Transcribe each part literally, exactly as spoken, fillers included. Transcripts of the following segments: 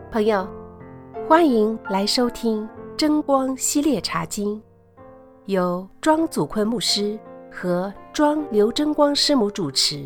朋友，欢迎来收听真光系列茶经，由庄祖坤牧师和庄刘真光师母主持。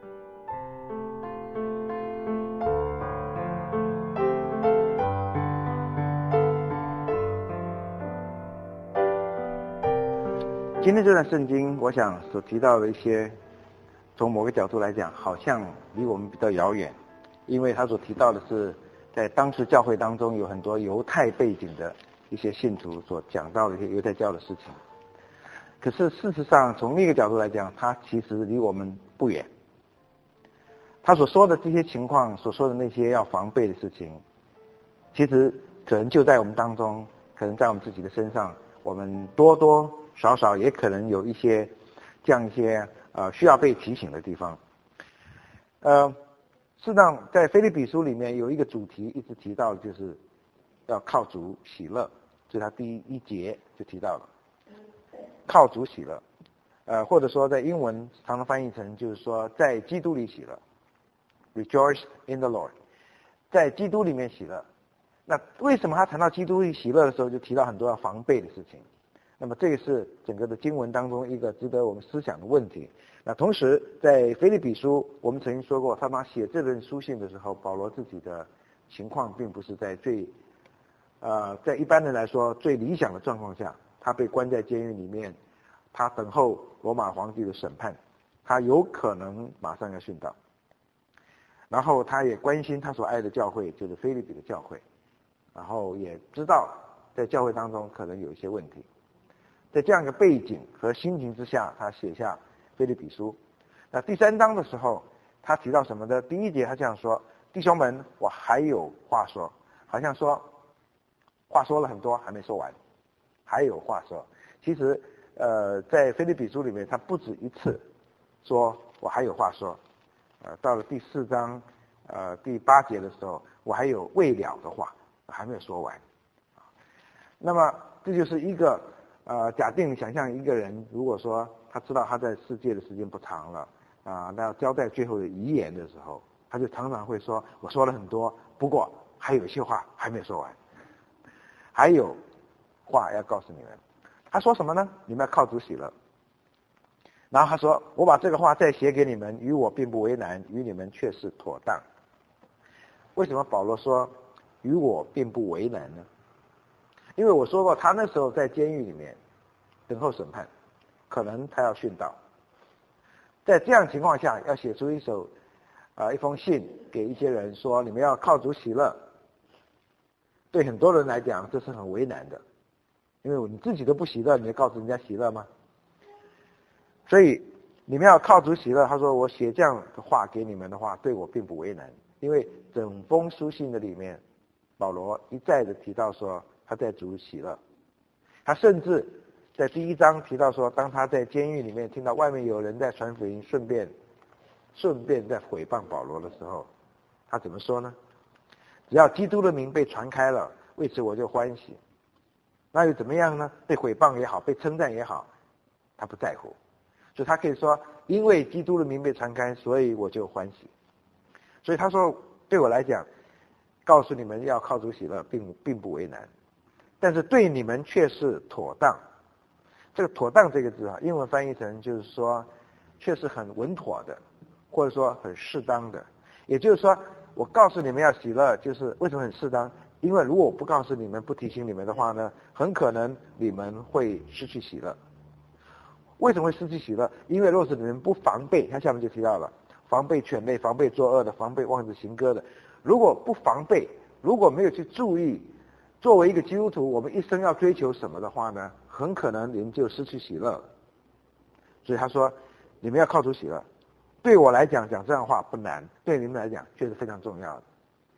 今天这段圣经，我想所提到的一些，从某个角度来讲，好像离我们比较遥远，因为他所提到的是在当时教会当中有很多犹太背景的一些信徒所讲到的一些犹太教的事情。可是事实上，从另一个角度来讲，他其实离我们不远。他所说的这些情况，所说的那些要防备的事情，其实可能就在我们当中，可能在我们自己的身上，我们多多少少也可能有一些这样一些呃需要被提醒的地方。呃，事实上在腓立比书里面有一个主题一直提到，就是要靠主喜乐，这是他第一节就提到了，靠主喜乐，呃或者说在英文常常翻译成就是说在基督里喜乐 ，Rejoice in the Lord， 在基督里面喜乐。那为什么他谈到基督里喜乐的时候，就提到很多要防备的事情？那么这个是整个的经文当中一个值得我们思想的问题。那同时在腓立比书，我们曾经说过，他妈写这本书信的时候，保罗自己的情况并不是在最呃在一般人来说最理想的状况下，他被关在监狱里面，他等候罗马皇帝的审判，他有可能马上要殉道。然后他也关心他所爱的教会，就是腓立比的教会，然后也知道在教会当中可能有一些问题。在这样一个背景和心情之下，他写下腓立比书。那第三章的时候，他提到什么呢？第一节他这样说：弟兄们，我还有话说，好像说话说了很多还没说完，还有话说。其实呃在腓立比书里面，他不止一次说我还有话说。呃到了第四章呃第八节的时候，我还有未了的话还没有说完。那么这就是一个呃，假定你想象一个人，如果说他知道他在世界的时间不长了啊，那要交代最后的遗言的时候，他就常常会说：“我说了很多，不过还有一些话还没说完，还有话要告诉你们。”他说什么呢？你们要靠主喜乐。然后他说：“我把这个话再写给你们，与我并不为难，与你们却是妥当。”为什么保罗说与我并不为难呢？因为我说过，他那时候在监狱里面等候审判，可能他要殉道。在这样情况下，要写出一首啊、呃、一封信给一些人说，你们要靠主喜乐，对很多人来讲这是很为难的，因为你自己都不喜乐，你要告诉人家喜乐吗？所以你们要靠主喜乐。他说我写这样的话给你们的话，对我并不为难，因为整封书信的里面，保罗一再的提到说他在主喜乐。他甚至在第一章提到说，当他在监狱里面听到外面有人在传福音，顺便顺便在毁谤保罗的时候，他怎么说呢？只要基督的名被传开了，为此我就欢喜。那又怎么样呢？被毁谤也好，被称赞也好，他不在乎。所以他可以说，因为基督的名被传开，所以我就欢喜。所以他说，对我来讲，告诉你们要靠主喜乐，并并不为难，但是对你们却是妥当。这个妥当这个字啊，英文翻译成就是说，确实很稳妥的，或者说很适当的。也就是说，我告诉你们要喜乐，就是为什么很适当？因为如果我不告诉你们，不提醒你们的话呢，很可能你们会失去喜乐。为什么会失去喜乐？因为若是你们不防备，他下面就提到了，防备犬类，防备作恶的，防备妄自行歌的。如果不防备，如果没有去注意，作为一个基督徒，我们一生要追求什么的话呢，很可能你们就失去喜乐了。所以他说，你们要靠主喜乐。对我来讲，讲这样的话不难，对你们来讲却是非常重要的。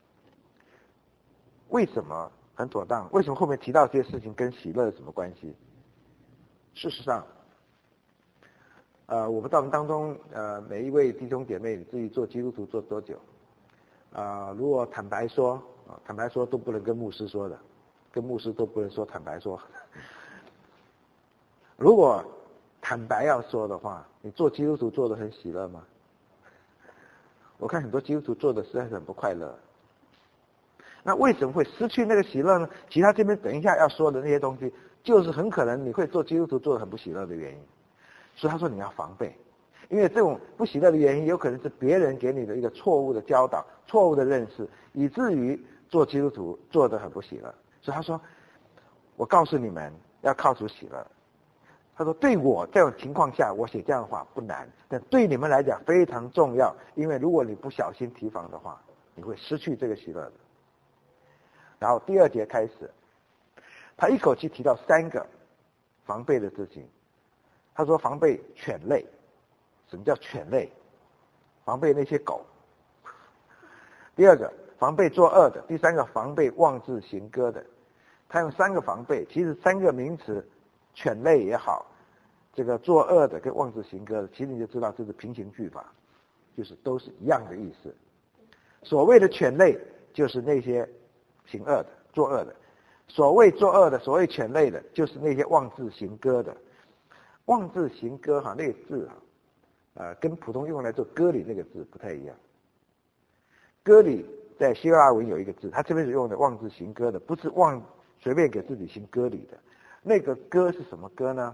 为什么很妥当？为什么后面提到这些事情跟喜乐有什么关系？事实上，呃，我不知道我们当中呃每一位弟兄姐妹，你自己做基督徒做多久？啊、呃，如果坦白说，啊，坦白说都不能跟牧师说的，跟牧师都不能说坦白说。如果坦白要说的话，你做基督徒做得很喜乐吗？我看很多基督徒做的实在是很不快乐。 那为什么会失去那个喜乐呢？其实他这边等一下要说的那些东西，就是很可能你会做基督徒做得很不喜乐的原因。所以他说你要防备，因为这种不喜乐的原因，有可能是别人给你的一个错误的教导、错误的认识，以至于做基督徒做得很不喜乐。所以他说，我告诉你们要靠主喜乐。他说对我这种情况下，我写这样的话不难，但对你们来讲非常重要，因为如果你不小心提防的话，你会失去这个喜乐的。然后第二节开始，他一口气提到三个防备的事情。他说防备犬类。什么叫犬类？防备那些狗。第二个防备作恶的，第三个防备妄自行歌的。他用三个防备，其实三个名词，犬类也好，这个作恶的跟妄自行歌的，其实你就知道这是平行句法，就是都是一样的意思。所谓的犬类就是那些行恶的、作恶的；所谓作恶的、所谓犬类的，就是那些妄自行歌的。妄自行歌哈，那个字哈，呃，跟普通用来做割礼那个字不太一样。割礼在希腊文有一个字，它这边是用的妄自行歌的，不是妄随便给自己行割礼的。那个割是什么割呢？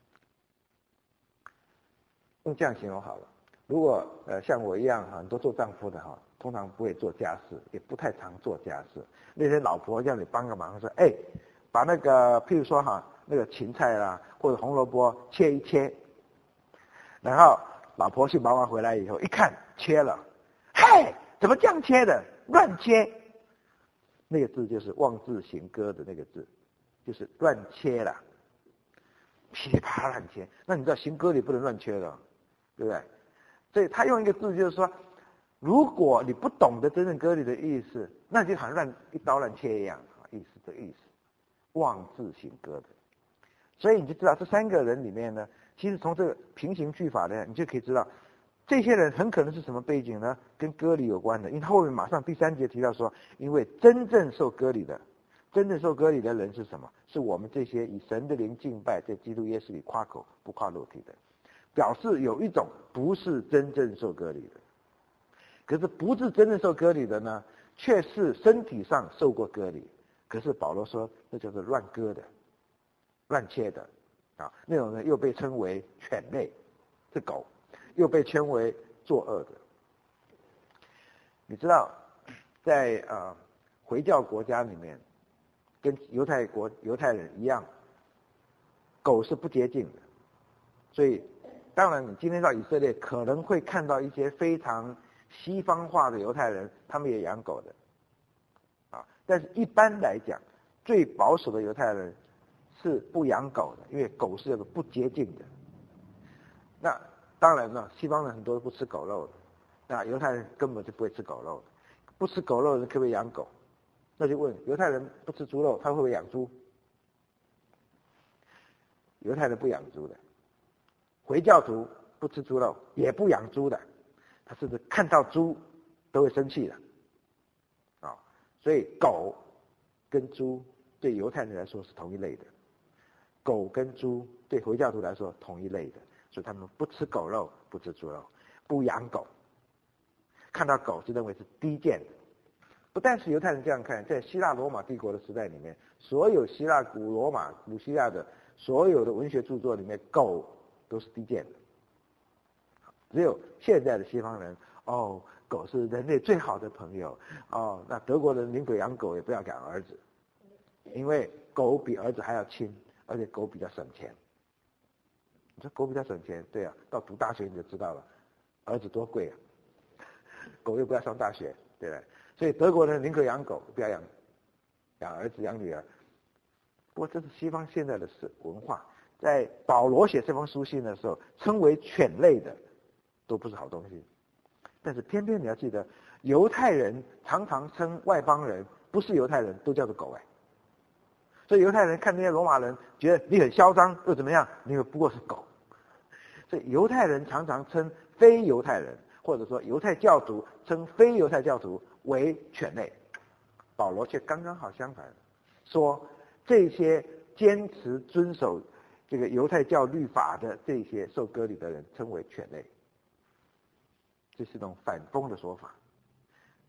用这样形容好了。如果呃像我一样很多做丈夫的哈，通常不会做家事，也不太常做家事。那些老婆叫你帮个忙，说哎，把那个譬如说哈那个芹菜啦或者红萝卜切一切，然后老婆去忙完回来以后一看切了，嗨，怎么这样切的？乱切。那个字就是妄自行歌的那个字，就是乱切了，噼里啪啦乱切。那你知道行割礼不能乱切的，对不对？所以他用一个字就是说，如果你不懂得真正割礼的意思，那就好像乱一刀乱切一样，意思这个意思，妄自行歌的。所以你就知道这三个人里面呢，其实从这个平行句法呢，你就可以知道这些人很可能是什么背景呢？跟割礼有关的。因为后面马上第三节提到说，因为真正受割礼的，真正受割礼的人是什么？是我们这些以神的灵敬拜，在基督耶稣里夸口不夸肉体的，表示有一种不是真正受割礼的。可是不是真正受割礼的呢，却是身体上受过割礼。可是保罗说，那叫做乱割的、乱切的啊，那种人又被称为犬类，是狗。又被称为作恶的。你知道，在呃回教国家里面，跟犹太国犹太人一样，狗是不洁净的。所以，当然你今天到以色列，可能会看到一些非常西方化的犹太人，他们也养狗的，啊，但是一般来讲，最保守的犹太人是不养狗的，因为狗是有个不洁净的。那当然了，西方人很多不吃狗肉的，那犹太人根本就不会吃狗肉的。不吃狗肉的人可不可以养狗？那就问犹太人不吃猪肉，他会不会养猪？犹太人不养猪的，回教徒不吃猪肉，也不养猪的，他甚至看到猪都会生气的，啊，所以狗跟猪对犹太人来说是同一类的，狗跟猪对回教徒来说同一类的。所以他们不吃狗肉，不吃猪肉，不养狗，看到狗就认为是低贱的。不但是犹太人这样看，在希腊罗马帝国的时代里面，所有希腊古罗马古希腊的所有的文学著作里面，狗都是低贱的。只有现在的西方人，哦，狗是人类最好的朋友，哦，那德国人宁可养狗也不要养儿子，因为狗比儿子还要亲，而且狗比较省钱。你说狗比较省钱，对啊，到读大学你就知道了，儿子多贵啊，狗又不要上大学，对不对？所以德国人宁可养狗，不要养养儿子养女儿。不过这是西方现在的文化，在保罗写这封书信的时候，称为犬类的都不是好东西。但是偏偏你要记得，犹太人常常称外邦人不是犹太人都叫做狗哎。所以犹太人看那些罗马人，觉得你很嚣张又怎么样？你不过是狗。所以犹太人常常称非犹太人，或者说犹太教徒称非犹太教徒为犬类。保罗却刚刚好相反，说这些坚持遵守这个犹太教律法的这些受割礼的人称为犬类。这是一种反讽的说法。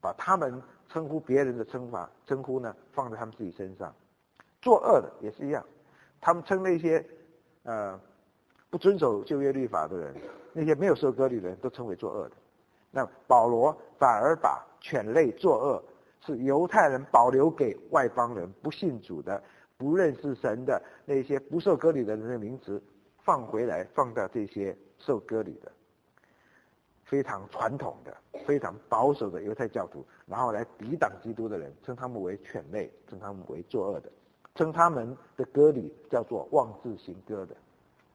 把他们称呼别人的称法称呼呢放在他们自己身上。作恶的也是一样，他们称那些呃不遵守旧约律法的人，那些没有受割礼的人都称为作恶的。那保罗反而把犬类作恶是犹太人保留给外邦人不信主的不认识神的那些不受割礼的人的名词放回来，放到这些受割礼的非常传统的非常保守的犹太教徒，然后来抵挡基督的人，称他们为犬类，称他们为作恶的，称他们的割礼叫做妄自行割的。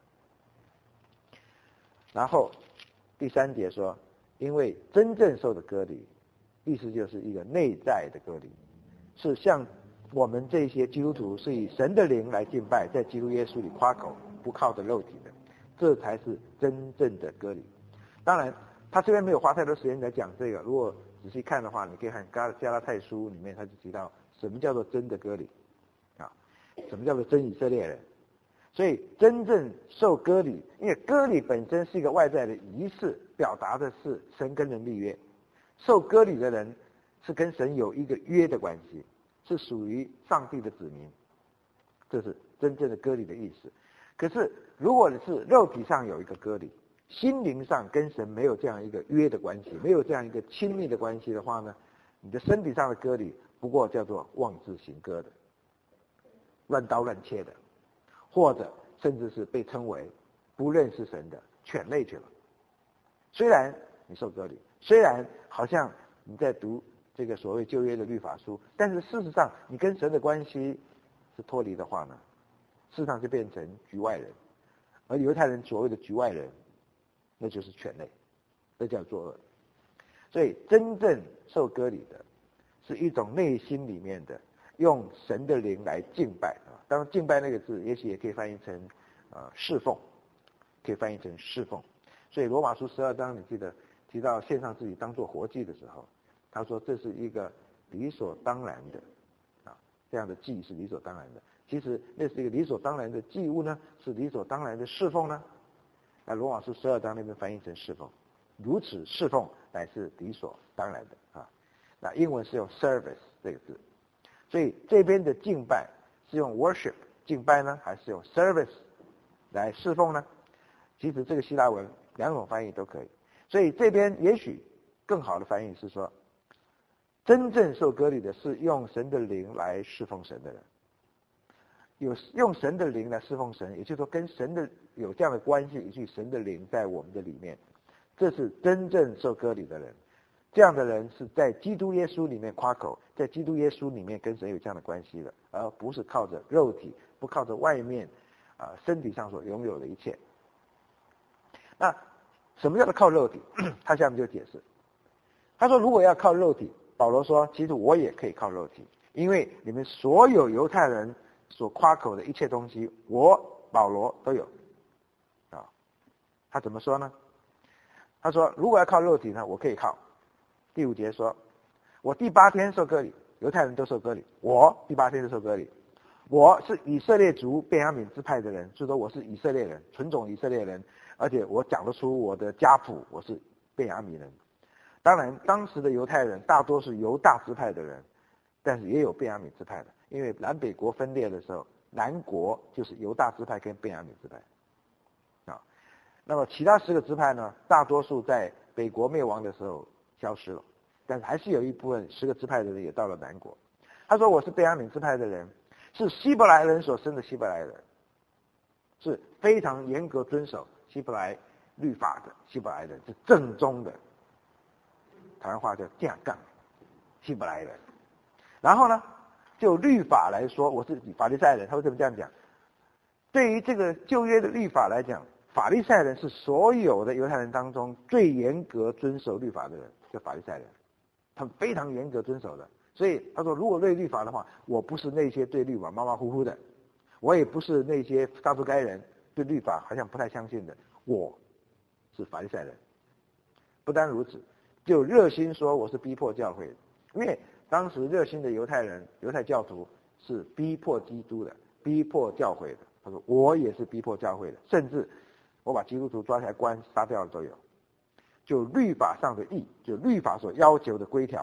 然后第三节说，因为真正受的割礼，意思就是一个内在的割礼，是像我们这些基督徒是以神的灵来敬拜，在基督耶稣里夸口，不靠着肉体的，这才是真正的割礼。当然他这边没有花太多时间来讲这个，如果仔细看的话，你可以看加拉太书里面他就提到什么叫做真的割礼啊，什么叫做真以色列人。所以真正受割礼，因为割礼本身是一个外在的仪式，表达的是神跟人立约，受割礼的人是跟神有一个约的关系，是属于上帝的子民，这是真正的割礼的意思。可是如果你是肉体上有一个割礼，心灵上跟神没有这样一个约的关系，没有这样一个亲密的关系的话呢，你的身体上的割礼不过叫做妄自行割的，乱刀乱切的，或者甚至是被称为不认识神的犬类去了。虽然你受割礼，虽然好像你在读这个所谓旧约的律法书，但是事实上你跟神的关系是脱离的话呢，事实上就变成局外人。而犹太人所谓的局外人，那就是犬类，这叫作恶。所以真正受割礼的是一种内心里面的用神的灵来敬拜啊。当然敬拜那个字也许也可以翻译成呃侍奉，可以翻译成侍奉。所以罗马书十二章你记得提到献上自己当作活祭的时候，他说这是一个理所当然的啊，这样的祭是理所当然的。其实那是一个理所当然的祭物呢，是理所当然的侍奉呢。那罗马书十二章那边翻译成侍奉，如此侍奉乃是理所当然的啊。那英文是用 service 这个字，所以这边的敬拜是用 worship 敬拜呢，还是用 service 来侍奉呢？其实这个希腊文两种翻译都可以。所以这边也许更好的翻译是说，真正受割礼的是用神的灵来侍奉神的人。有用神的灵来侍奉神，也就是说跟神的有这样的关系，以及神的灵在我们的里面，这是真正受割礼的人。这样的人是在基督耶稣里面夸口，在基督耶稣里面跟神有这样的关系的，而不是靠着肉体，不靠着外面啊、呃、身体上所拥有的一切。那什么叫做靠肉体？他下面就解释，他说如果要靠肉体，保罗说其实我也可以靠肉体，因为你们所有犹太人所夸口的一切东西，我保罗都有啊。他怎么说呢？他说如果要靠肉体呢，我可以靠。第五节说，我第八天受割礼，犹太人都受割礼，我第八天就受割礼。我是以色列族便雅悯支派的人，所以说我是以色列人，纯种以色列人，而且我讲得出我的家谱，我是便雅悯人。当然当时的犹太人大多是犹大支派的人，但是也有便雅悯支派的，因为南北国分裂的时候，南国就是犹大支派跟便雅悯支派啊。那么其他十个支派呢，大多数在北国灭亡的时候消失了，但是还是有一部分十个支派的人也到了南国。他说我是便雅悯支派的人，是希伯来人所生的希伯来人，是非常严格遵守希伯来律法的希伯来人，是正宗的，台湾话叫架杠希伯来人。然后呢，就律法来说，我是法利赛人。他为什么这样讲？对于这个旧约的律法来讲，法利赛人是所有的犹太人当中最严格遵守律法的人，叫法利赛人，他们非常严格遵守的。所以他说，如果对律法的话，我不是那些对律法马马虎虎的，我也不是那些撒都该人对律法好像不太相信的，我是法利赛人。不单如此，就热心说我是逼迫教会的，因为当时热心的犹太人、犹太教徒是逼迫基督的，逼迫教会的。他说我也是逼迫教会的，甚至我把基督徒抓起来关、杀掉的都有。就律法上的义，就律法所要求的规条，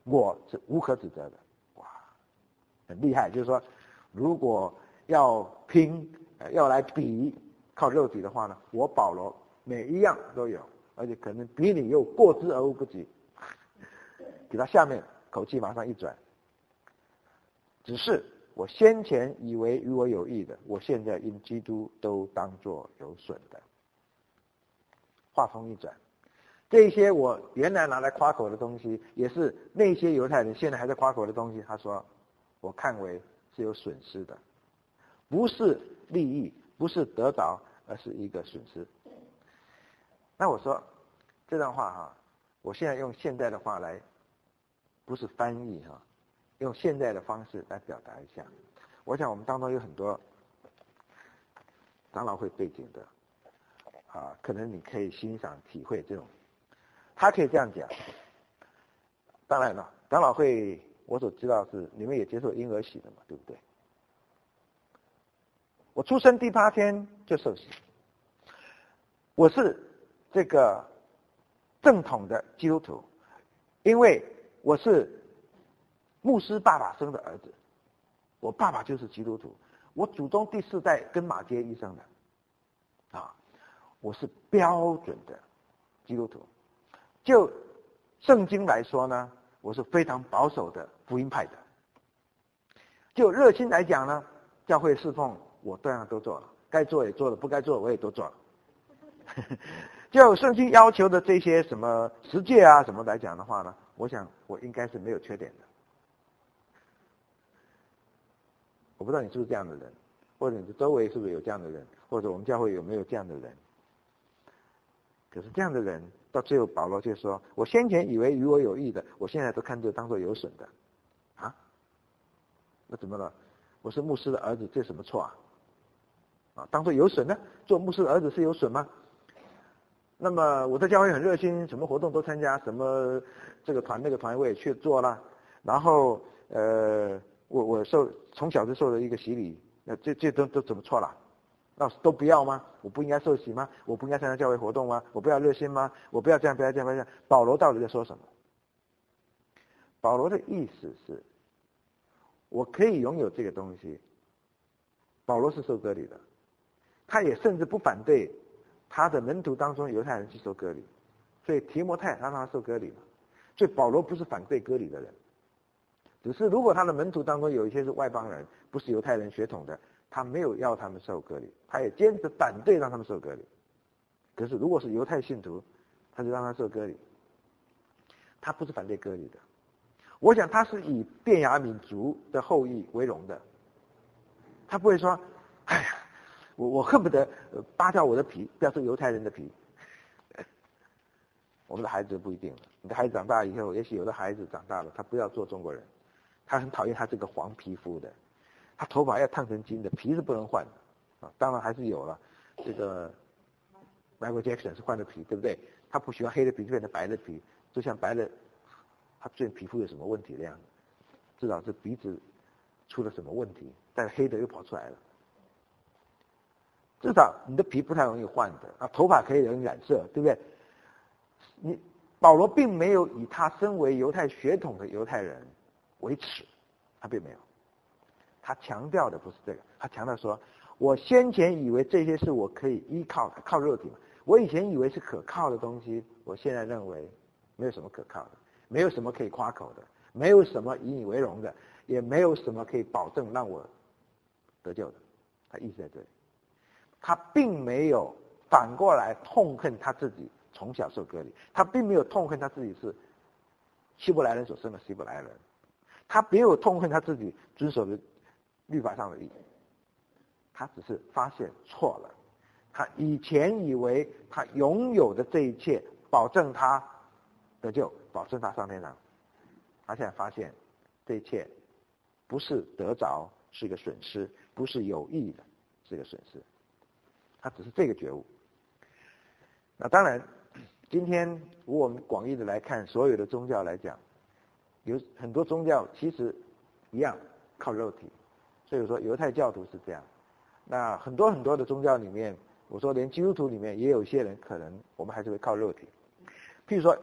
我是无可指责的。哇，很厉害。就是说，如果要拼，要来比靠肉体的话呢，我保罗每一样都有，而且可能比你又过之而无不及。给他下面口气马上一转，只是我先前以为与我有益的，我现在因基督都当作有损的。话锋一转，这些我原来拿来夸口的东西，也是那些犹太人现在还在夸口的东西，他说我看为是有损失的，不是利益，不是得着，而是一个损失。那我说这段话哈，我现在用现代的话来，不是翻译哈，用现代的方式来表达一下。我想我们当中有很多长老会背景的啊，可能你可以欣赏体会这种，他可以这样讲。当然了，长老会我所知道是你们也接受婴儿洗的嘛，对不对？我出生第八天就受洗，我是这个正统的基督徒，因为我是牧师爸爸生的儿子，我爸爸就是基督徒，我祖宗第四代跟马偕医生的啊，我是标准的基督徒。就圣经来说呢，我是非常保守的福音派的。就热心来讲呢，教会侍奉我当然都做了，该做也做了，不该做我也都做了。就圣经要求的这些什么十诫啊什么来讲的话呢，我想我应该是没有缺点的。我不知道你是不是这样的人，或者你的周围是不是有这样的人，或者我们教会有没有这样的人。可是这样的人到最后保罗就说，我先前以为与我有益的，我现在都看作当作有损的。啊，那怎么了？我是牧师的儿子，这什么错啊？啊，当作有损呢？做牧师的儿子是有损吗？那么我在教会很热心，什么活动都参加，什么这个团那个团我也去做了。然后呃，我我受从小就受了一个洗礼，那这这都都怎么错了？那都不要吗？我不应该受洗吗？我不应该参加教会活动吗？我不要热心吗？我不要这样，不要这样，不要这样。保罗到底在说什么？保罗的意思是，我可以拥有这个东西。保罗是受割礼的，他也甚至不反对他的门徒当中犹太人去受割礼，所以提摩太他让他受割礼嘛。所以保罗不是反对割礼的人，只是如果他的门徒当中有一些是外邦人，不是犹太人血统的，他没有要他们受割礼，他也坚持反对让他们受割礼。可是如果是犹太信徒，他就让他受割礼，他不是反对割礼的。我想他是以便雅悯族的后裔为荣的，他不会说，哎呀，我我恨不得扒掉我的皮，不要做犹太人的皮。我们的孩子不一定了，你的孩子长大以后，也许有的孩子长大了，他不要做中国人，他很讨厌他这个黄皮肤的，他头发要烫成金的，皮是不能换的啊。当然还是有了，这个 Michael Jackson 是换的皮，对不对？他不喜欢黑的皮，就变成白的皮，就像白的，他最近皮肤有什么问题的样子，至少是鼻子出了什么问题，但是黑的又跑出来了。至少你的皮不太容易换的啊，头发可以容易染色，对不对？你保罗并没有以他身为犹太血统的犹太人为耻，他并没有。他强调的不是这个，他强调说，我先前以为这些是我可以依靠的，靠肉体嘛。我以前以为是可靠的东西，我现在认为没有什么可靠的，没有什么可以夸口的，没有什么以你为荣的，也没有什么可以保证让我得救的。他意思在这里，他并没有反过来痛恨他自己从小受割礼，他并没有痛恨他自己是希伯来人所生的希伯来人，他没有痛恨他自己遵守的律法上的义，他只是发现错了。他以前以为他拥有的这一切保证他得救，保证他上天堂，他现在发现这一切不是得着，是一个损失，不是有益的，是一个损失。他只是这个觉悟。那当然，今天如果我们广义的来看，所有的宗教来讲，有很多宗教其实一样靠肉体。所以说犹太教徒是这样，那很多很多的宗教里面，我说连基督徒里面也有一些人可能我们还是会靠肉体。譬如说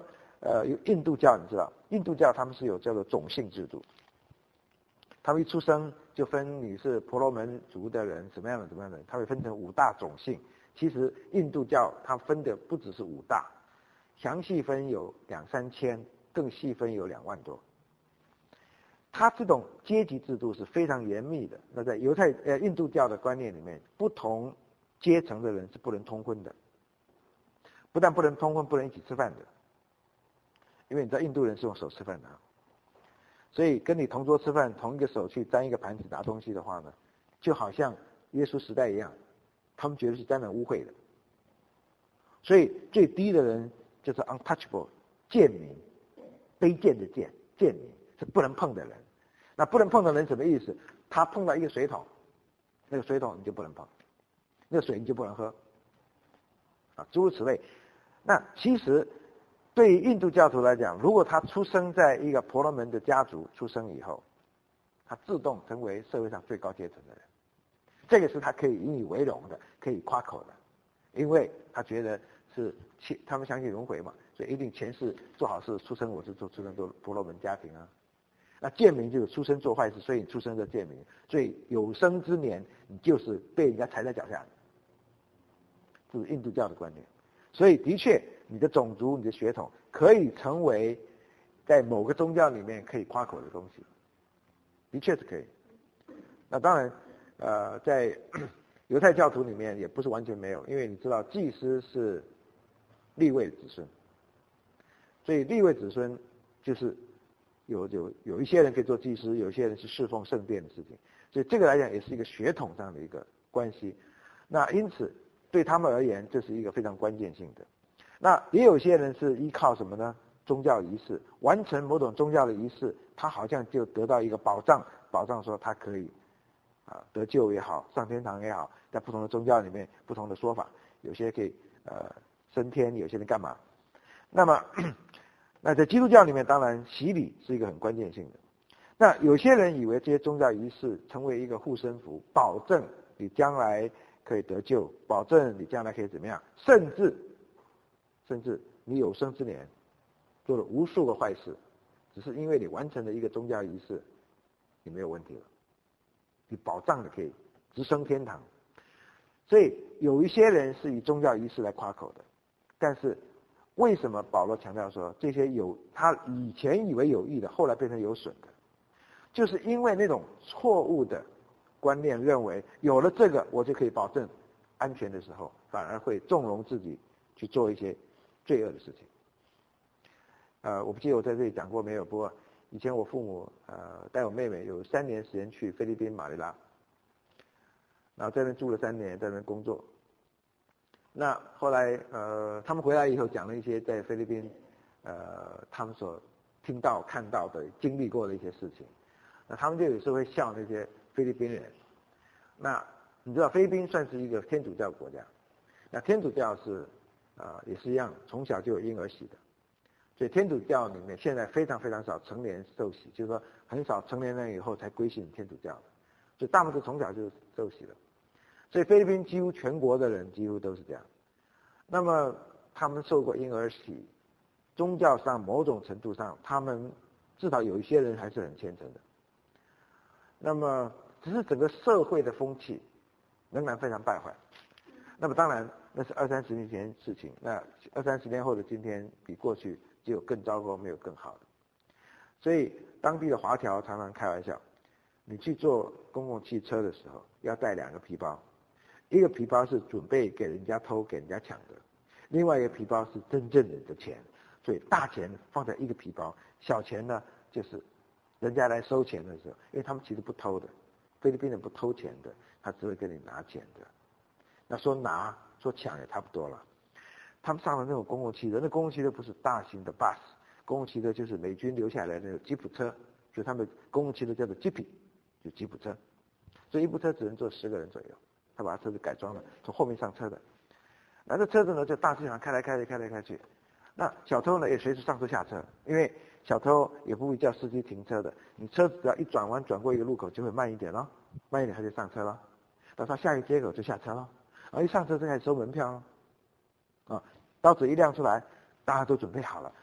呃，有印度教，你知道，印度教他们是有叫做种姓制度，他们一出生就分你是婆罗门族的人，怎么样的怎么样的人，他会分成五大种姓。其实印度教它分的不只是五大，详细分有两三千，更细分有两万多。它这种阶级制度是非常严密的。那在犹太呃印度教的观念里面，不同阶层的人是不能通婚的，不但不能通婚，不能一起吃饭的。因为你知道印度人是用手吃饭的，所以跟你同桌吃饭，同一个手去沾一个盘子拿东西的话呢，就好像耶稣时代一样，他们觉得是沾染污秽的。所以最低的人就是 untouchable， 贱民，卑贱的贱，贱民是不能碰的人。那不能碰的人什么意思？他碰到一个水桶，那个水桶你就不能碰，那个水你就不能喝，啊，诸如此类。那其实对于印度教徒来讲，如果他出生在一个婆罗门的家族出生以后，他自动成为社会上最高阶层的人，这个是他可以引以为荣的，可以夸口的，因为他觉得是他们相信轮回嘛，所以一定前世做好事，出生我是做出生做婆罗门家庭啊。那贱民就是出生做坏事，所以你出生在贱民，所以有生之年你就是被人家踩在脚下的，这是印度教的观念。所以的确，你的种族、你的血统可以成为在某个宗教里面可以夸口的东西，的确是可以。那当然，呃，在犹太教徒里面也不是完全没有，因为你知道祭司是利未子孙，所以利未子孙就是有有有一些人可以做祭司，有一些人是侍奉圣殿的事情，所以这个来讲也是一个血统上的一个关系。那因此对他们而言，这是一个非常关键性的。那也有些人是依靠什么呢？宗教仪式，完成某种宗教的仪式，他好像就得到一个保障，保障说他可以啊得救也好，上天堂也好，在不同的宗教里面不同的说法，有些可以呃升天，有些人干嘛？那么那在基督教里面，当然洗礼是一个很关键性的。那有些人以为这些宗教仪式成为一个护身符，保证你将来可以得救，保证你将来可以怎么样，甚至甚至你有生之年做了无数个坏事，只是因为你完成了一个宗教仪式，你没有问题了，你保障的可以直升天堂。所以有一些人是以宗教仪式来夸口的，但是为什么保罗强调说这些有他以前以为有益的，后来变成有损的，就是因为那种错误的观念，认为有了这个我就可以保证安全的时候，反而会纵容自己去做一些罪恶的事情。呃，我不记得我在这里讲过没有，不过以前我父母呃带我妹妹有三年时间去菲律宾马尼拉，然后在那边住了三年，在那边工作。那后来呃他们回来以后讲了一些在菲律宾呃他们所听到看到的经历过的一些事情，那他们就有时候会笑那些菲律宾人。那你知道菲律宾算是一个天主教国家，那天主教是啊、呃、也是一样，从小就有婴儿洗的，所以天主教里面现在非常非常少成年受洗，就是说很少成年人以后才归信天主教的，所以大部分从小就受洗了。所以菲律宾几乎全国的人几乎都是这样。那么他们受过婴儿洗，宗教上某种程度上，他们至少有一些人还是很虔诚的。那么只是整个社会的风气仍然非常败坏。那么当然那是二三十年前事情，那二三十年后的今天比过去只有更糟糕，没有更好的。所以当地的华侨常常开玩笑，你去坐公共汽车的时候要带两个皮包，一个皮包是准备给人家偷给人家抢的，另外一个皮包是真正的的钱，所以大钱放在一个皮包，小钱呢就是人家来收钱的时候，因为他们其实不偷的，菲律宾人不偷钱的，他只会跟你拿钱的。那说拿说抢也差不多了。他们上了那种公共汽车，那公共汽车不是大型的 bus， 公共汽车就是美军留下来的那种吉普车，就他们公共汽车叫做 Jeep， 就吉普车，所以一部车只能坐十个人左右，他把车子改装了，从后面上车的。那这车子呢就大街上开来开去开来开去，那小偷呢也随时上车下车，因为小偷也不会叫司机停车的，你车子只要一转弯转过一个路口就会慢一点咯，慢一点他就上车了，到他下一个街口就下车了，然后一上车就开始收门票了，啊，刀子一亮出来，大家都准备好了，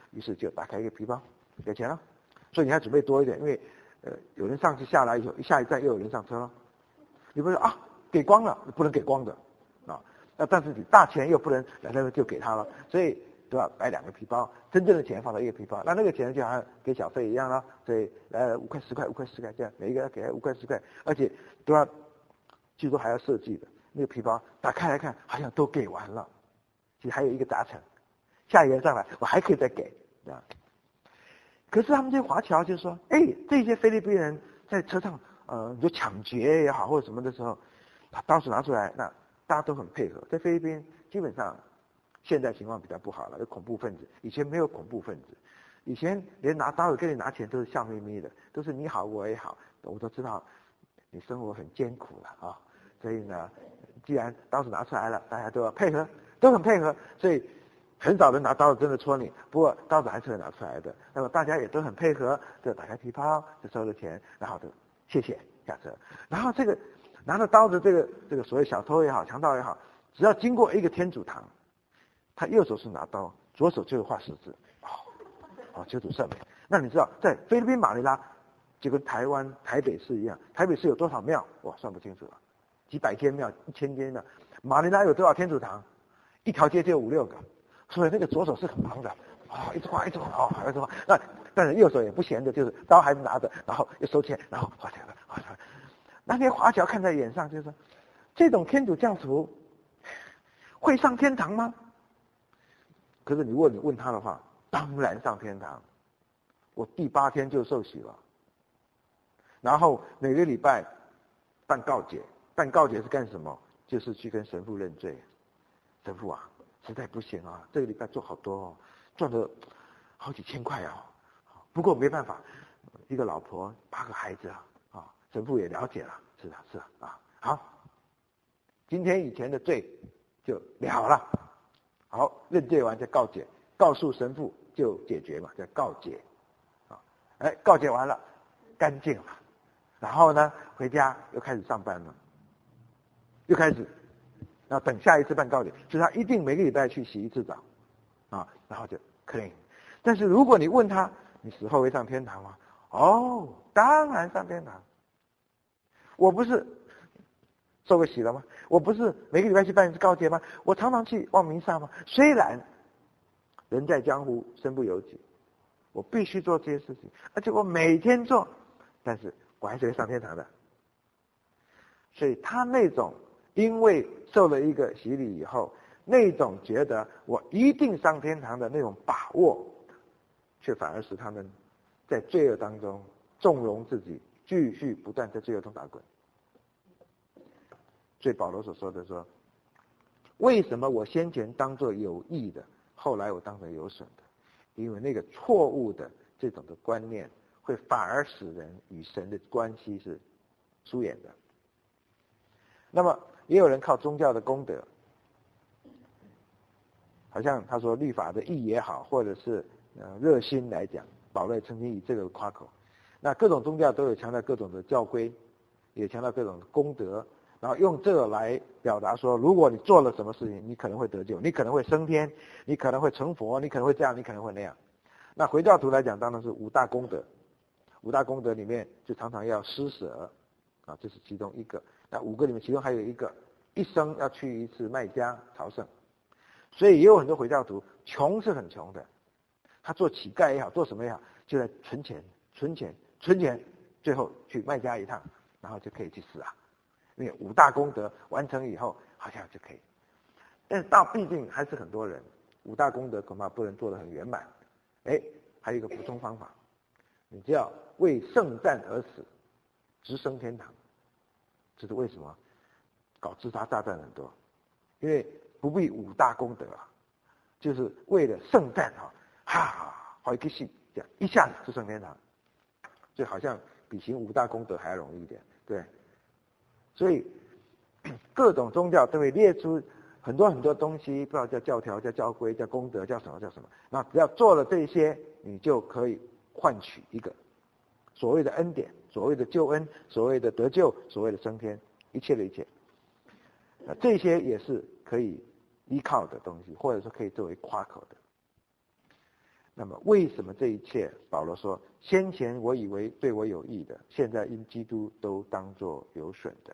于是就打开一个皮包，给钱了。所以你还准备多一点，因为呃有人上去下来以后，下一站又有人上车了。你不是啊给光了，不能给光的啊。那但是你大钱又不能来那个就给他了，所以都要摆两个皮包，真正的钱放到一个皮包，那那个钱就好像给小费一样了，所以呃五块十块五块十块这样，每一个要给五块十块，而且都要据说还要设计的那个皮包打开来看，好像都给完了，其实还有一个杂层，下一个人上来我还可以再给啊。可是他们这些华侨就说，哎，这些菲律宾人在车上呃就抢劫也好或者什么的时候，把刀子拿出来，那大家都很配合。在菲律宾基本上现在情况比较不好了，有恐怖分子，以前没有恐怖分子，以前连拿刀子跟你拿钱都是笑眯眯的，都是你好我也好，我都知道你生活很艰苦了啊，所以呢，既然刀子拿出来了，大家都要配合，都很配合，所以很少人拿刀子真的戳你，不过刀子还是会拿出来的。那么大家也都很配合，就打开皮包，就收了钱，然后就谢谢下车。然后这个拿着刀子这个这个所谓小偷也好，强盗也好，只要经过一个天主堂，他右手是拿刀，左手就是画十字，哦，哦，求主赦免。那你知道在菲律宾马尼拉就跟台湾台北市一样，台北市有多少庙？哇，算不清楚了，几百间庙，一千间庙。马尼拉有多少天主堂？一条街就有五六个。所以那个左手是很忙的，啊、哦，一直画，一直画，哦，一直画。那但是右手也不闲着，就是刀还是拿着，然后又收钱，然后画钱了，画钱。那些华侨看在眼上，就是说，这种天主教徒会上天堂吗？可是你问你问他的话，当然上天堂。我第八天就受洗了，然后每个礼拜办告解，办告解是干什么？就是去跟神父认罪。神父啊，实在不行啊，这个礼拜做好多哦，赚了好几千块啊。不过没办法，一个老婆八个孩子啊，啊，神父也了解了，是啊是啊啊，好，今天以前的罪就了了，好，认罪完再告解，告诉神父就解决嘛，叫告解，啊，哎，告解完了，干净了，然后呢，回家又开始上班了，又开始。那等下一次办告解，所以他一定每个礼拜去洗一次澡，啊，然后就 clean。但是如果你问他，你死后会上天堂吗？哦，当然上天堂。我不是受过洗了吗？我不是每个礼拜去办一次告解吗？我常常去望弥撒吗？虽然人在江湖身不由己，我必须做这些事情，而且我每天做，但是我还是会上天堂的。所以他那种。因为受了一个洗礼以后，那种觉得我一定上天堂的那种把握，却反而使他们在罪恶当中纵容自己，继续不断在罪恶中打滚。所以保罗所说的说，为什么我先前当作有益的，后来我当作有损的？因为那个错误的这种的观念，会反而使人与神的关系是疏远的。那么也有人靠宗教的功德，好像他说律法的义也好，或者是呃热心来讲，保罗曾经以这个夸口。那各种宗教都有强调各种的教规，也强调各种的功德，然后用这个来表达说，如果你做了什么事情，你可能会得救，你可能会升天，你可能会成佛，你可能会这样，你可能会那样。那回教徒来讲，当然是五大功德，五大功德里面就常常要施舍啊，这是其中一个。那五个里面，其中还有一个，一生要去一次麦加朝圣。所以也有很多回教徒，穷是很穷的，他做乞丐也好，做什么也好，就在存钱、存钱、存钱，最后去麦加一趟，然后就可以去死啊。因为五大功德完成以后，好像就可以。但是大毕竟还是很多人，五大功德恐怕不能做得很圆满。哎，还有一个补充方法，你只要为圣战而死，直升天堂。这是为什么？搞自杀炸弹很多，因为不必五大功德啊，就是为了圣战啊，哈，好一个戏，这样一下子就升天堂，就好像比行五大功德还要容易一点，对。所以各种宗教都会列出很多很多东西，不知道叫教条、叫教规、叫功德、叫什么叫什么。那只要做了这些，你就可以换取一个所谓的恩典，所谓的救恩，所谓的得救，所谓的升天，一切的一切。那这些也是可以依靠的东西，或者说可以作为夸口的。 那么为什么这一切，保罗说，先前我以为对我有益的，现在因基督都当作有损的。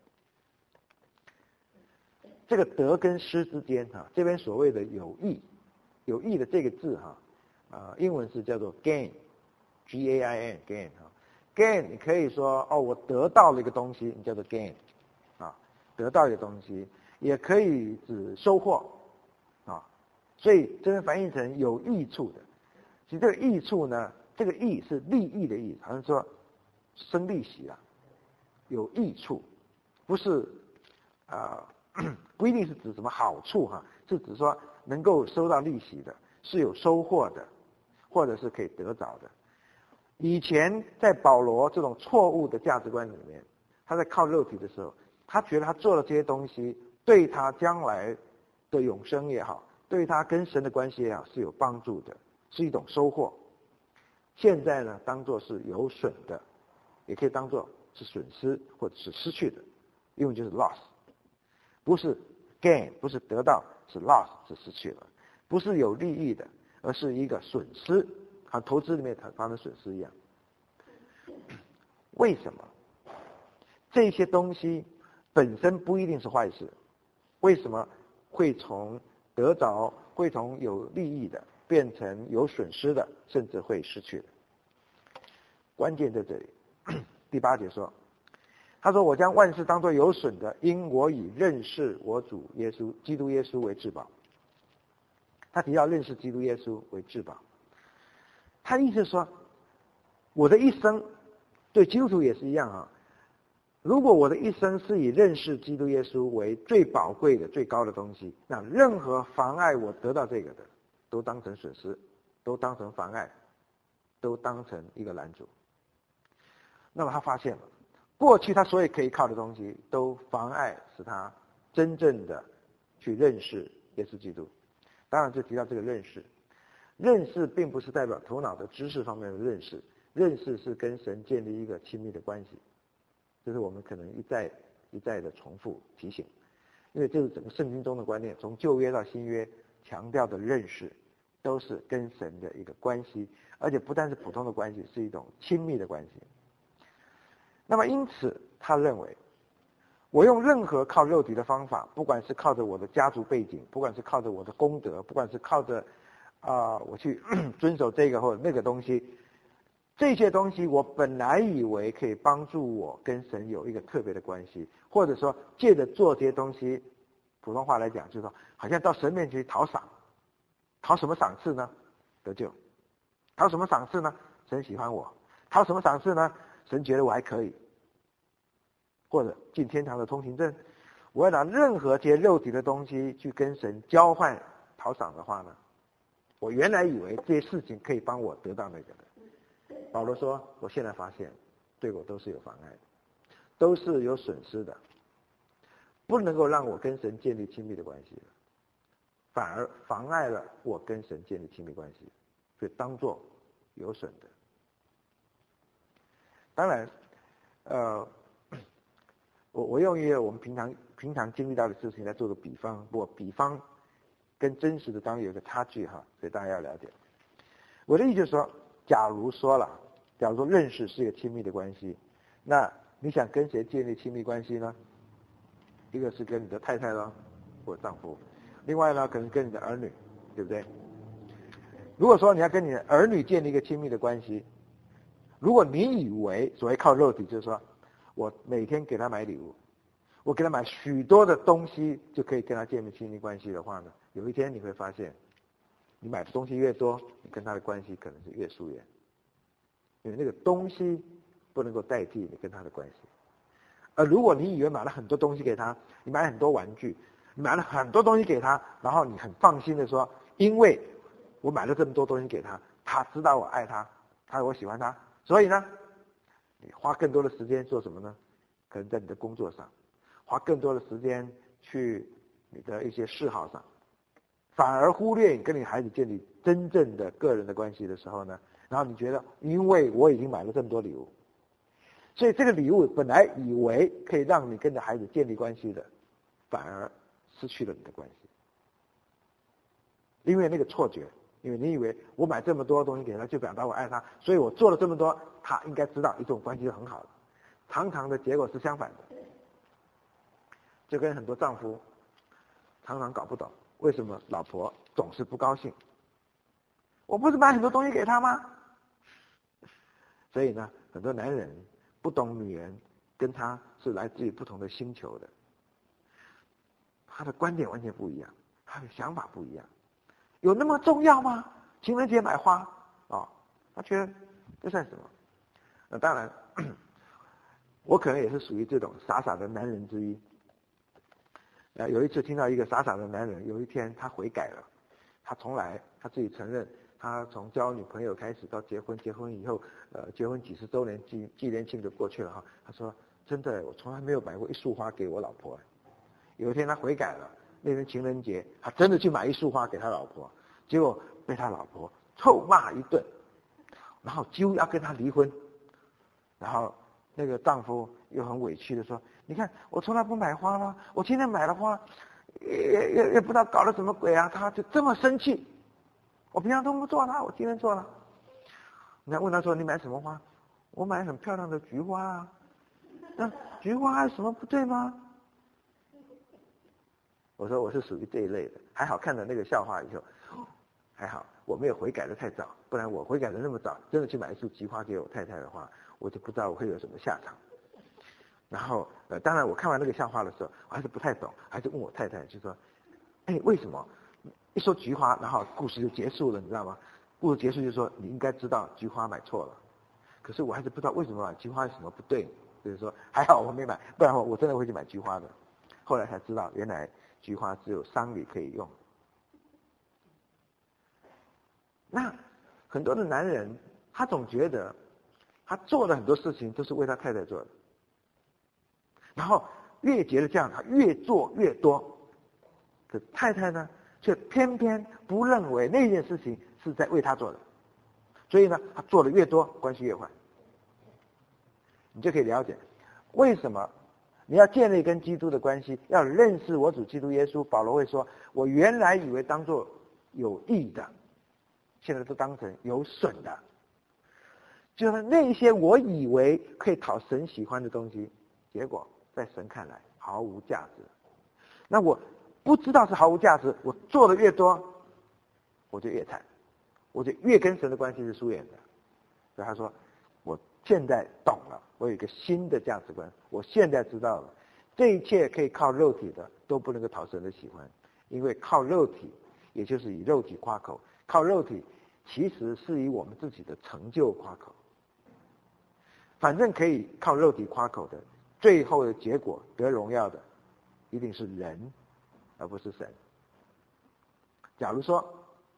这个得跟失之间哈，这边所谓的有益，有益的这个字哈，啊，英文是叫做 gain，G A I N gain 哈 ，gain 你可以说哦，我得到了一个东西，你叫做 gain， 啊，得到一个东西，也可以指收获，啊，所以这边翻译成有益处的。其实这个益处呢，这个益是利益的益，好像说生利息啊，有益处，不是啊、呃，不一定是指什么好处哈，是指说能够收到利息的，是有收获的，或者是可以得着的。以前在保罗这种错误的价值观里面，他在靠肉体的时候，他觉得他做的这些东西对他将来的永生也好，对他跟神的关系也好是有帮助的，是一种收获。现在呢，当作是有损的，也可以当作是损失或者是失去的，因为就是 loss， 不是 gain， 不是得到，是 loss， 是失去了，不是有利益的，而是一个损失，和投资里面发生损失一样。为什么？这些东西本身不一定是坏事，为什么会从得着，会从有利益的变成有损失的，甚至会失去的？关键在这里。第八节说，他说，我将万事当作有损的，因我以认识我主耶稣基督耶稣为至宝。他提到认识基督耶稣为至宝，他的意思是说，我的一生对基督徒也是一样啊。如果我的一生是以认识基督耶稣为最宝贵的、最高的东西，那任何妨碍我得到这个的，都当成损失，都当成妨碍，都当成一个拦阻。那么他发现了，过去他所有可以靠的东西，都妨碍使他真正的去认识耶稣基督。当然就提到这个认识，认识并不是代表头脑的知识方面的认识，认识是跟神建立一个亲密的关系。这是我们可能一再一再的重复提醒，因为这是整个圣经中的观念，从旧约到新约强调的认识，都是跟神的一个关系，而且不但是普通的关系，是一种亲密的关系。那么因此他认为，我用任何靠肉体的方法，不管是靠着我的家族背景，不管是靠着我的功德，不管是靠着啊、呃、我去遵守这个或者那个东西，这些东西我本来以为可以帮助我跟神有一个特别的关系，或者说借着做这些东西，普通话来讲就是说，好像到神面前去讨赏，讨什么赏赐呢？得救。讨什么赏赐呢？神喜欢我。讨什么赏赐呢？神觉得我还可以。或者进天堂的通行证，我要拿任何这些肉体的东西去跟神交换讨赏的话呢，我原来以为这些事情可以帮我得到那个的。保罗说，我现在发现对我都是有妨碍的，都是有损失的，不能够让我跟神建立亲密的关系，反而妨碍了我跟神建立亲密关系，所以当作有损的。当然呃我我用一个我们平常平常经历到的事情来做个比方，不过比方跟真实的当然有一个差距哈，所以大家要了解。我的意思就是说，假如说了，假如说认识是一个亲密的关系，那你想跟谁建立亲密关系呢？一个是跟你的太太啦，或者丈夫，另外呢可能跟你的儿女，对不对？如果说你要跟你的儿女建立一个亲密的关系，如果你以为所谓靠肉体就是说我每天给他买礼物，我给他买许多的东西就可以跟他建立亲密关系的话呢，有一天你会发现，你买的东西越多，你跟他的关系可能是越疏远，因为那个东西不能够代替你跟他的关系。而如果你以为买了很多东西给他，你买了很多玩具，你买了很多东西给他，然后你很放心的说，因为我买了这么多东西给他，他知道我爱他，他我喜欢他，所以呢你花更多的时间做什么呢？可能在你的工作上，花更多的时间去你的一些嗜好上，反而忽略你跟你孩子建立真正的个人的关系的时候呢，然后你觉得因为我已经买了这么多礼物，所以这个礼物本来以为可以让你跟着孩子建立关系的，反而失去了你的关系，因为那个错觉， 因为你以为我买这么多东西给他，就表达我爱他，所以我做了这么多，他应该知道一种关系就很好了。常常的结果是相反的，就跟很多丈夫常常搞不懂为什么老婆总是不高兴。我不是买很多东西给他吗？所以呢，很多男人不懂女人跟他是来自于不同的星球的，他的观点完全不一样，他的想法不一样。有那么重要吗？情人节买花啊、哦，他觉得这算什么？那当然，我可能也是属于这种傻傻的男人之一。呃，有一次听到一个傻傻的男人，有一天他悔改了，他从来他自己承认，他从交女朋友开始到结婚，结婚以后，呃，结婚几十周年纪纪念庆就过去了哈。他说，真的，我从来没有买过一束花给我老婆。有一天他悔改了。那天情人节，他真的去买一束花给他老婆，结果被他老婆臭骂一顿，然后几乎要跟他离婚。然后那个丈夫又很委屈的说：“你看，我从来不买花了，我今天买了花，也也也不知道搞了什么鬼啊！他就这么生气，我平常都不做了，我今天做了。”你看问他说：“你买什么花？”我买很漂亮的菊花啊。那菊花有什么不对吗？我说我是属于这一类的，还好看了那个笑话以后，还好我没有悔改的太早，不然我悔改的那么早，真的去买一束菊花给我太太的话，我就不知道我会有什么下场。然后呃，当然我看完那个笑话的时候，我还是不太懂，还是问我太太，就说，哎，为什么一说菊花，然后故事就结束了，你知道吗？故事结束就说你应该知道菊花买错了，可是我还是不知道为什么买菊花有什么不对，所以说还好我没买，不然我真的会去买菊花的。后来才知道，原来菊花只有丧礼可以用。那很多的男人，他总觉得他做的很多事情都是为他太太做的，然后越觉得这样，他越做越多。可太太呢，却偏偏不认为那件事情是在为他做的，所以呢，他做的越多，关系越坏。你就可以了解为什么。你要建立跟基督的关系，要认识我主基督耶稣。保罗会说，我原来以为当作有益的，现在都当成有损的。就是那些我以为可以讨神喜欢的东西，结果在神看来毫无价值。那我不知道是毫无价值，我做的越多，我就越惨，我就越跟神的关系是疏远的。所以他说，我现在懂了，我有一个新的价值观，我现在知道了，这一切可以靠肉体的都不能够讨神的喜欢，因为靠肉体，也就是以肉体夸口，靠肉体其实是以我们自己的成就夸口。反正可以靠肉体夸口的，最后的结果得荣耀的一定是人，而不是神。假如说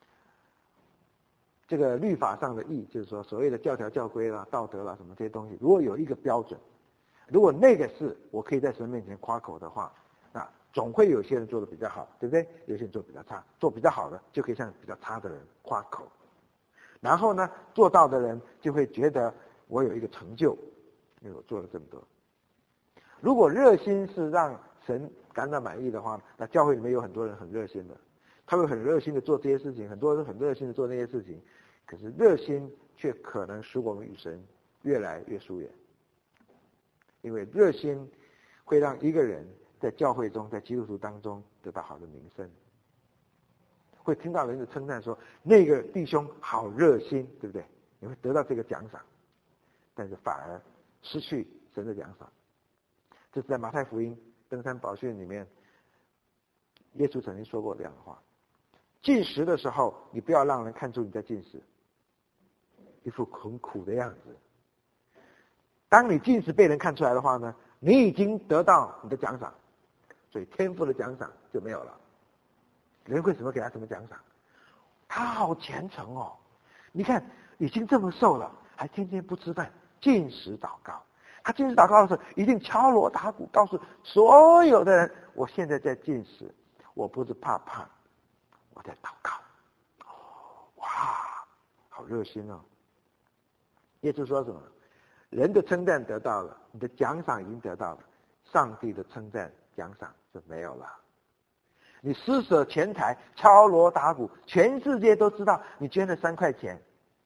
这个律法上的义，就是说所谓的教条教规啦、道德啦什么这些东西，如果有一个标准，如果那个是我可以在神面前夸口的话，那总会有些人做的比较好，对不对？有些人做比较差，做比较好的就可以向比较差的人夸口，然后呢，做到的人就会觉得我有一个成就，因为我做了这么多。如果热心是让神感到满意的话，那教会里面有很多人很热心的，他会很热心的做这些事情，很多人很热心的做那些事情，可是热心却可能使我们与神越来越疏远。因为热心会让一个人在教会中，在基督徒当中得到好的名声，会听到人的称赞说那个弟兄好热心，对不对？你会得到这个奖赏，但是反而失去神的奖赏。这是在马太福音登山宝训里面，耶稣曾经说过这样的话：进食的时候，你不要让人看出你在进食，一副很苦的样子。当你进食被人看出来的话呢，你已经得到你的奖赏，所以天父的奖赏就没有了。人为什么给他什么奖赏？他好虔诚哦，你看已经这么瘦了，还天天不吃饭，进食祷告。他进食祷告的时候，一定敲锣打鼓，告诉所有的人：我现在在进食，我不是怕胖，我在祷告。哇，好热心哦！耶稣说什么？人的称赞得到了，你的奖赏已经得到了，上帝的称赞奖赏就没有了。 你施舍钱财，敲锣打鼓，全世界都知道你捐了三块钱，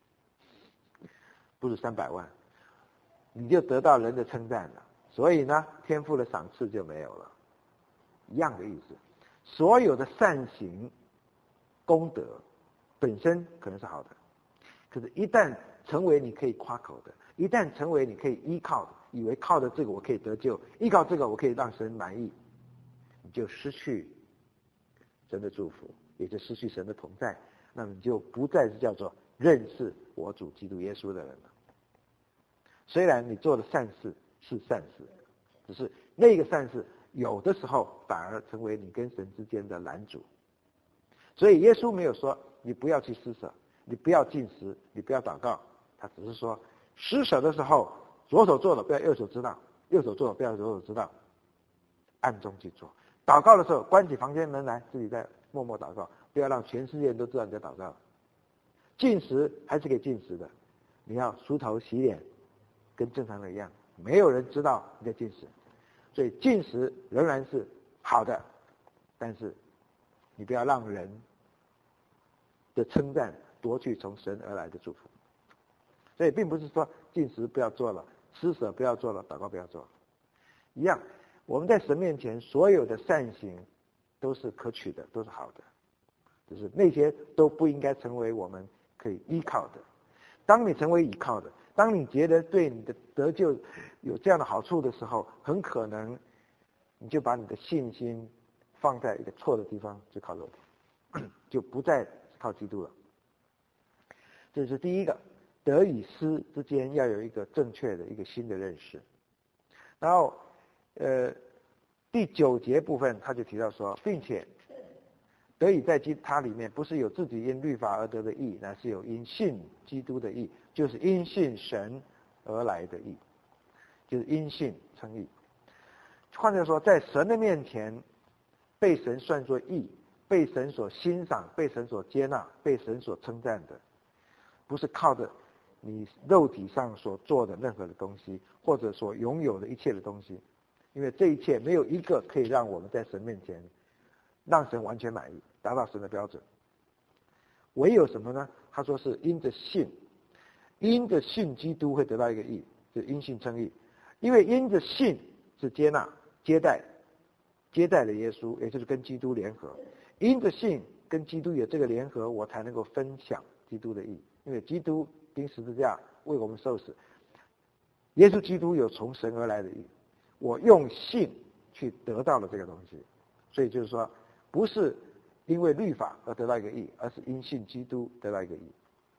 不是三百万，你就得到人的称赞了。所以呢，天父的赏赐就没有了，一样的意思。所有的善行、功德本身可能是好的，可是一旦成为你可以夸口的，一旦成为你可以依靠的，以为靠着这个我可以得救，依靠这个我可以让神满意，你就失去神的祝福，也就失去神的同在，那么你就不再是叫做认识我主基督耶稣的人了。虽然你做的善事是善事，只是那个善事有的时候反而成为你跟神之间的拦阻。所以耶稣没有说你不要去施舍，你不要进食，你不要祷告，他只是说施舍的时候左手做了不要右手知道，右手做了不要左手知道，暗中去做。祷告的时候关起房间门来，自己在默默祷告，不要让全世界人都知道你在祷告。进食还是可以进食的，你要梳头洗脸，跟正常人一样，没有人知道你在进食。所以进食仍然是好的，但是你不要让人的称赞夺去从神而来的祝福。所以并不是说进食不要做了，施舍不要做了，祷告不要做了，一样。我们在神面前所有的善行都是可取的，都是好的，就是那些都不应该成为我们可以依靠的。当你成为依靠的，当你觉得对你的得救有这样的好处的时候，很可能你就把你的信心放在一个错的地方，就靠肉体，就不再靠基督了。这是第一个，得与失之间要有一个正确的一个新的认识。然后呃，第九节部分他就提到说，并且得以在基他里面，不是有自己因律法而得的义，乃是有因信基督的义，就是因信神而来的义，就是因信称义。换句话说，在神的面前被神算作义，被神所欣赏，被神所接纳，被神所称赞的，不是靠着你肉体上所做的任何的东西，或者所拥有的一切的东西，因为这一切没有一个可以让我们在神面前让神完全满意，达到神的标准。唯有什么呢？他说是因着信，因着信基督会得到一个义，就是因信称义。因为因着信是接纳、接待、接待了耶稣，也就是跟基督联合。因着信跟基督有这个联合，我才能够分享基督的义。因为基督钉十字架为我们受死，耶稣基督有从神而来的义，我用信去得到了这个东西。所以就是说，不是因为律法而得到一个义，而是因信基督得到一个义。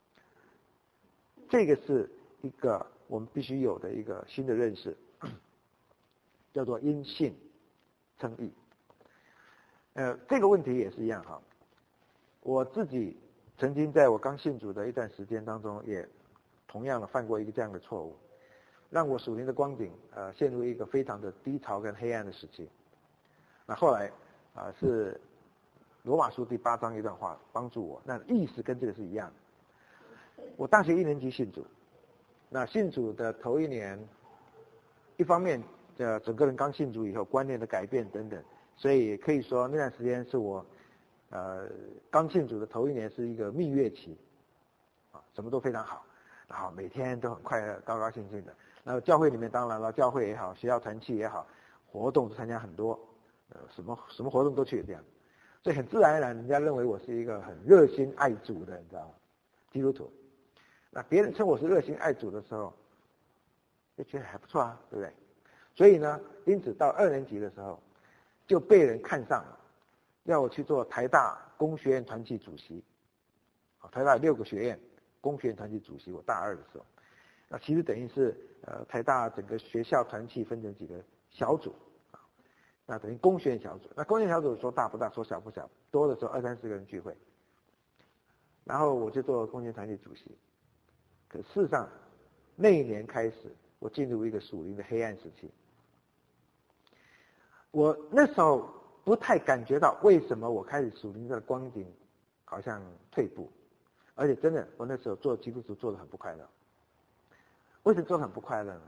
这个是一个我们必须有的一个新的认识，叫做因信称义。呃，这个问题也是一样哈。我自己曾经在我刚信主的一段时间当中，也同样的犯过一个这样的错误，让我属灵的光景呃陷入一个非常的低潮跟黑暗的时期。那后来啊、呃、是罗马书第八章一段话帮助我，那意思跟这个是一样的。我大学一年级信主，那信主的头一年，一方面呃整个人刚信主以后观念的改变等等，所以可以说那段时间是我呃刚信主的头一年是一个蜜月期啊，什么都非常好，然后每天都很快乐，高高兴兴的。然后教会里面当然了，教会也好，学校团契也好，活动都参加很多，呃什么什么活动都去这样，所以很自然而然人家认为我是一个很热心爱主的，你知道吗？基督徒。那别人称我是热心爱主的时候，就觉得还不错啊，对不对？所以呢，因此到二年级的时候，就被人看上了，要我去做台大工学院团契主席。台大有六个学院，工学院团契主席，我大二的时候，那其实等于是呃台大整个学校团契分成几个小组啊，那等于工学院小组。那工学院小组说大不大，说小不小，多的时候二三十个人聚会，然后我就做工学院团契主席。可事实上，那一年开始，我进入一个属灵的黑暗时期。我那时候不太感觉到为什么我开始属灵的光景好像退步，而且真的，我那时候做基督徒做得很不快乐。为什么做得很不快乐呢？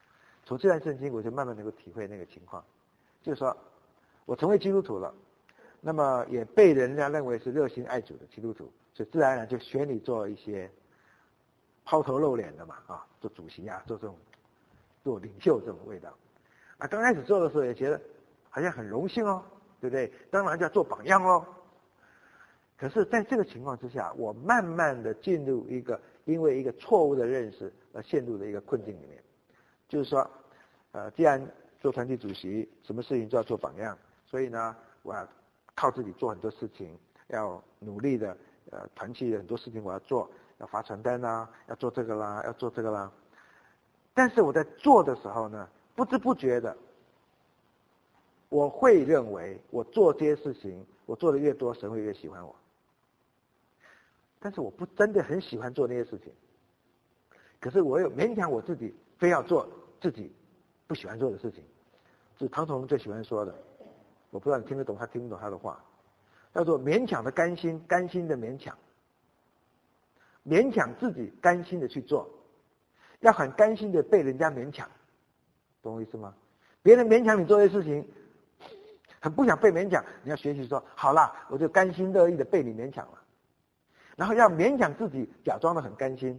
从这段圣经，我就慢慢能够体会那个情况，就是说，我成为基督徒了， 那么也被人家认为是热心爱主的基督徒，所以自然而然就选你做一些抛头露脸的嘛，啊，做主席啊，做这种做领袖这种味道。啊，刚开始做的时候也觉得好像很荣幸哦，对不对？当然就要做榜样喽。可是在这个情况之下，我慢慢的进入一个因为一个错误的认识而陷入的一个困境里面，就是说，呃，既然做团体主席，什么事情都要做榜样，所以呢，我要靠自己做很多事情，要努力的，呃，团体很多事情我要做，要发传单啦，要做这个啦，要做这个啦。但是我在做的时候呢，不知不觉的，我会认为我做这些事情，我做的越多，神会越喜欢我。但是我不真的很喜欢做那些事情，可是我又勉强我自己非要做自己不喜欢做的事情。是唐崇荣最喜欢说的，我不知道你听得懂他听不懂他的话，叫做勉强的甘心，甘心的勉强，勉强自己甘心的去做，要很甘心的被人家勉强，懂我意思吗？别人勉强你做这些事情，很不想被勉强，你要学习说好啦，我就甘心乐意的被你勉强了。然后要勉强自己假装的很甘心，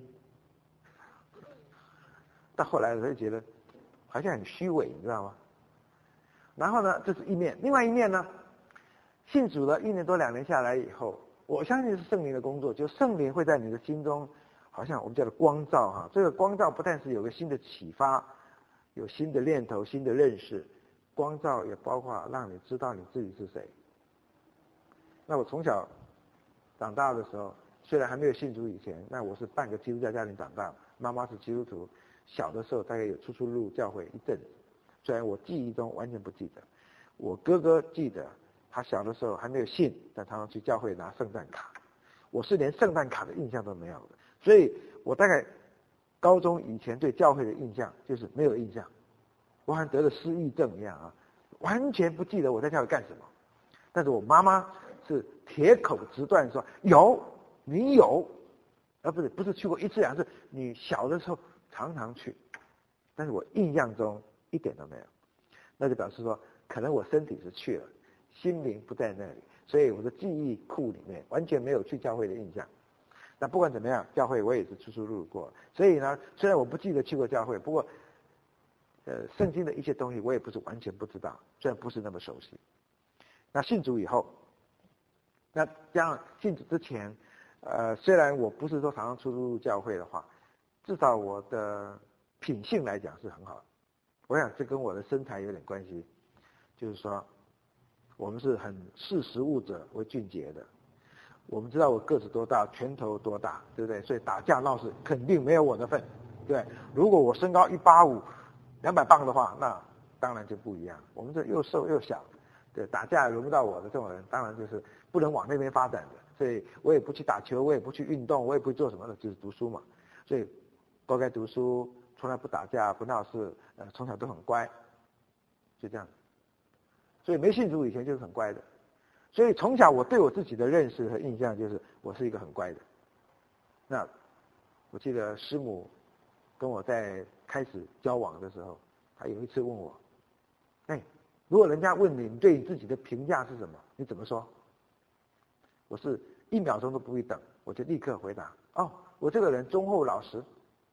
到后来我就觉得好像很虚伪，你知道吗？然后呢，这是一面，另外一面呢，信主了一年多两年下来以后，我相信是圣灵的工作，就圣灵会在你的心中，好像我们叫做光照哈，这个光照不但是有个新的启发，有新的念头、新的认识，光照也包括让你知道你自己是谁。那我从小长大的时候，虽然还没有信主以前，那我是半个基督教家庭长大，妈妈是基督徒，小的时候大概有出出入入教会一阵子，虽然我记忆中完全不记得。我哥哥记得，他小的时候还没有信，但常常去教会拿圣诞卡，我是连圣诞卡的印象都没有的，所以我大概高中以前对教会的印象就是没有印象，我好像得了失忆症一样啊，完全不记得我在教会干什么。但是我妈妈是铁口直断说有，你有，而不是不是去过一次两次，你小的时候常常去，但是我印象中一点都没有，那就表示说可能我身体是去了，心灵不在那里，所以我的记忆库里面完全没有去教会的印象。那不管怎么样，教会我也是出出入入过，所以呢，虽然我不记得去过教会，不过呃圣经的一些东西我也不是完全不知道，虽然不是那么熟悉。那信主以后，那这样信主之前，呃，虽然我不是说常常出入教会的话，至少我的品性来讲是很好的。我想这跟我的身材有点关系，就是说，我们是很识时务者为俊杰的。我们知道我个子多大，拳头多大，对不对？所以打架闹事肯定没有我的份，对。如果我身高一八五，两百磅的话，那当然就不一样。我们这又瘦又小。对，打架轮不到我的这种人，当然就是不能往那边发展的，所以我也不去打球，我也不去运动，我也不去做什么的，就是读书嘛。所以乖乖读书，从来不打架不闹事，呃，从小都很乖，就这样。所以没信主以前就是很乖的，所以从小我对我自己的认识和印象就是我是一个很乖的。那我记得师母跟我在开始交往的时候，她有一次问我，哎。如果人家问你，你对你自己的评价是什么？你怎么说？我是一秒钟都不会等，我就立刻回答：哦，我这个人忠厚老实。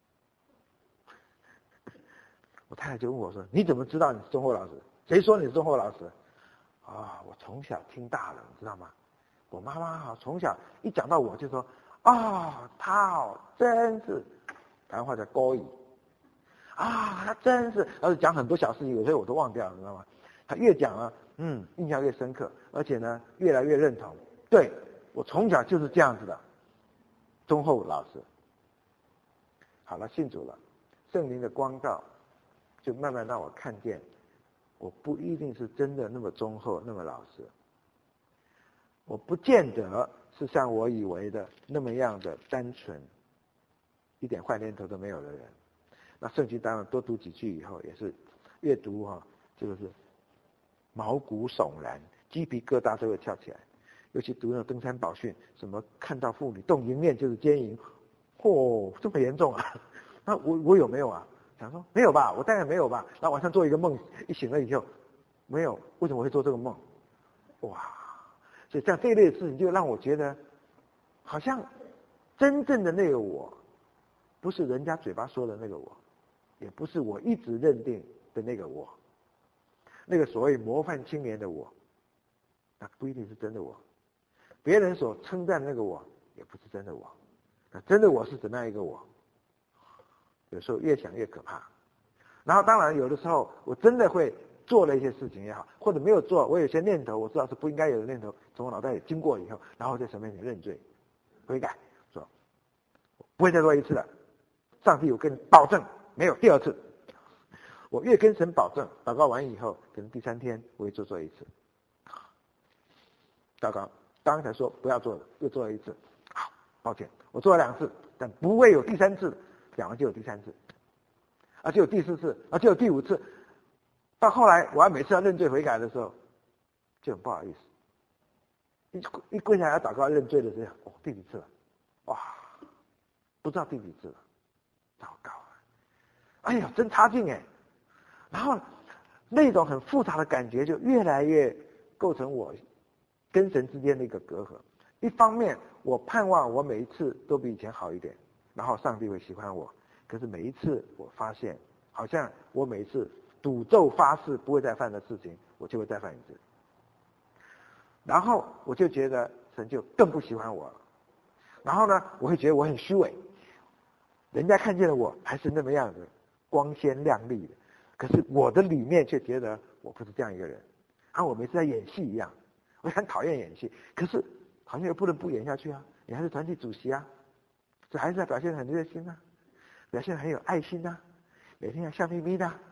我太太就问我说：你怎么知道你是忠厚老实？谁说你是忠厚老实？啊，我从小听大了，你知道吗？我妈妈哈从小一讲到我就说：啊，他哦真是，台湾话叫高义。啊，他真是，然后讲很多小事情，有些我都忘掉了，你知道吗？他越讲啊，嗯，印象越深刻，而且呢，越来越认同。对，我从小就是这样子的，忠厚老实。好了，信主了，圣灵的光照就慢慢让我看见，我不一定是真的那么忠厚，那么老实。我不见得是像我以为的那么样的单纯，一点坏念头都没有的人。那圣经当然多读几句以后，也是越读哈、啊，就是毛骨悚然，鸡皮疙瘩都会跳起来。尤其读那登山宝训，什么看到妇女动淫念就是奸淫，嚯、哦，这么严重啊？那我我有没有啊？想说没有吧，我当然没有吧。然后晚上做一个梦，一醒了以后，没有，为什么会做这个梦？哇， 所以像这一类的事情，就让我觉得，好像真正的那个我，不是人家嘴巴说的那个我，也不是我一直认定的那个我，那个所谓模范青年的我，那不一定是真的我。别人所称赞的那个我，也不是真的我。那真的我是怎么样一个我？有时候越想越可怕。然后当然有的时候我真的会做了一些事情也好，或者没有做，我有些念头我知道是不应该有的念头，从我脑袋里经过以后，然后在神面前认罪悔改，说不会再做一次了。上帝，我跟你保证没有第二次。我越跟神保证，祷告完以后，可能第三天我会做做一次。祷告刚才说不要做的，又做了一次。好，抱歉，我做了两次，但不会有第三次，讲完就有第三次，而且有第四次，而且有第五次。到后来，我要每次要认罪悔改的时候，就很不好意思。一一跪下来要祷告认罪的时候，哦，第几次了？哇，不知道第几次了。祷告，哎呀，真差劲哎！然后那种很复杂的感觉就越来越构成我跟神之间的一个隔阂。一方面，我盼望我每一次都比以前好一点，然后上帝会喜欢我。可是每一次我发现，好像我每一次赌咒发誓不会再犯的事情，我就会再犯一次。然后我就觉得神就更不喜欢我了。然后呢，我会觉得我很虚伪，人家看见了我还是那么样子光鲜亮丽的，可是我的里面却觉得我不是这样一个人。啊，我每次在演戏一样，我很讨厌演戏，可是好像又不能不演下去啊，你还是团体主席啊，这还是要表现得很热心啊，表现得很有爱心啊，每天要笑眯眯的啊。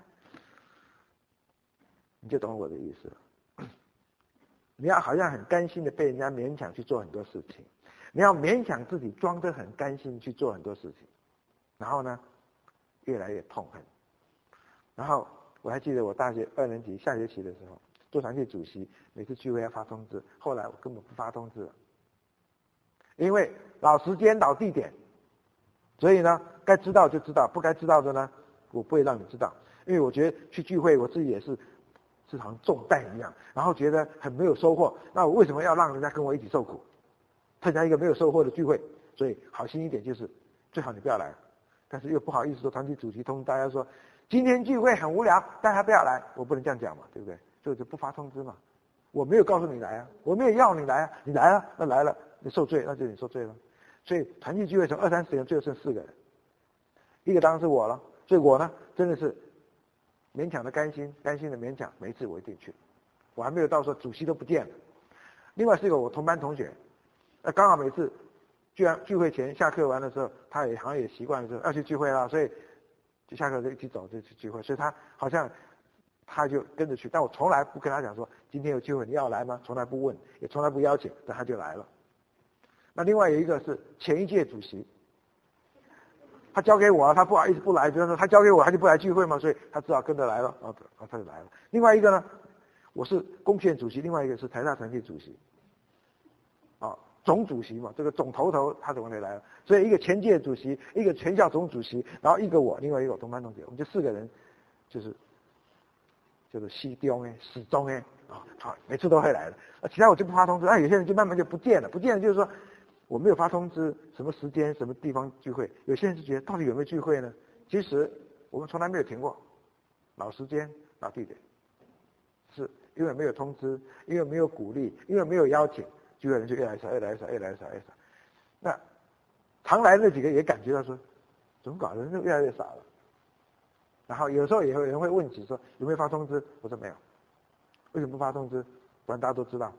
你就懂我的意思了。你要好像很甘心的被人家勉强去做很多事情，你要勉强自己装得很甘心去做很多事情，然后呢，越来越痛恨。然后我还记得我大学二年级下学期的时候，做团体主席，每次聚会要发通知，后来我根本不发通知了，因为老时间老地点，所以呢，该知道就知道，不该知道的呢，我不会让你知道，因为我觉得去聚会我自己也是是好像重担一样，然后觉得很没有收获，那我为什么要让人家跟我一起受苦，参加一个没有收获的聚会？所以好心一点就是最好你不要来，但是又不好意思说团体主席通知大家说今天聚会很无聊，大家不要来，我不能这样讲嘛，对不对？所以就不发通知嘛，我没有告诉你来啊，我没有要你来啊，你来了，那来了你受罪，那就你受罪了。所以团体聚会从二三十人最后剩四个人，一个当然是我了，所以我呢真的是勉强的甘心，甘心的勉强，每一次我一定去，我还没有到说主席都不见了。另外是一个我同班同学，那刚好每次聚聚会前下课完的时候，他也好像也习惯说要去聚会了，所以就下课就一起走就去聚会，所以他好像他就跟着去，但我从来不跟他讲说今天有聚会你要来吗？从来不问，也从来不邀请，但他就来了。那另外有一个是前一届主席，他交给我，他不好意思不来，就是说他交给我他就不来聚会嘛，所以他只好跟着来了，然后他就来了。另外一个呢，我是公劝主席，另外一个是台大团体主席，啊，总主席嘛，这个总头头他怎么会来了？所以一个前届主席，一个全校总主席，然后一个我，另外一个我同班同学，我们就四个人，就是就是西中哎，始终哎，啊，好，每次都会来的。啊，其他我就不发通知，啊，有些人就慢慢就不见了，不见了就是说我没有发通知，什么时间、什么地方聚会。有些人是觉得到底有没有聚会呢？其实我们从来没有停过，老时间、老地点，是因为没有通知，因为没有鼓励，因为没有邀请，聚会人就越来越少，越来越少，越来越少，越来越少。那常来的那几个也感觉到说，怎么搞的，人就越来越少了。然后有时候也有人会问起说有没有发通知，我说没有，为什么不发通知？不然大家都知道。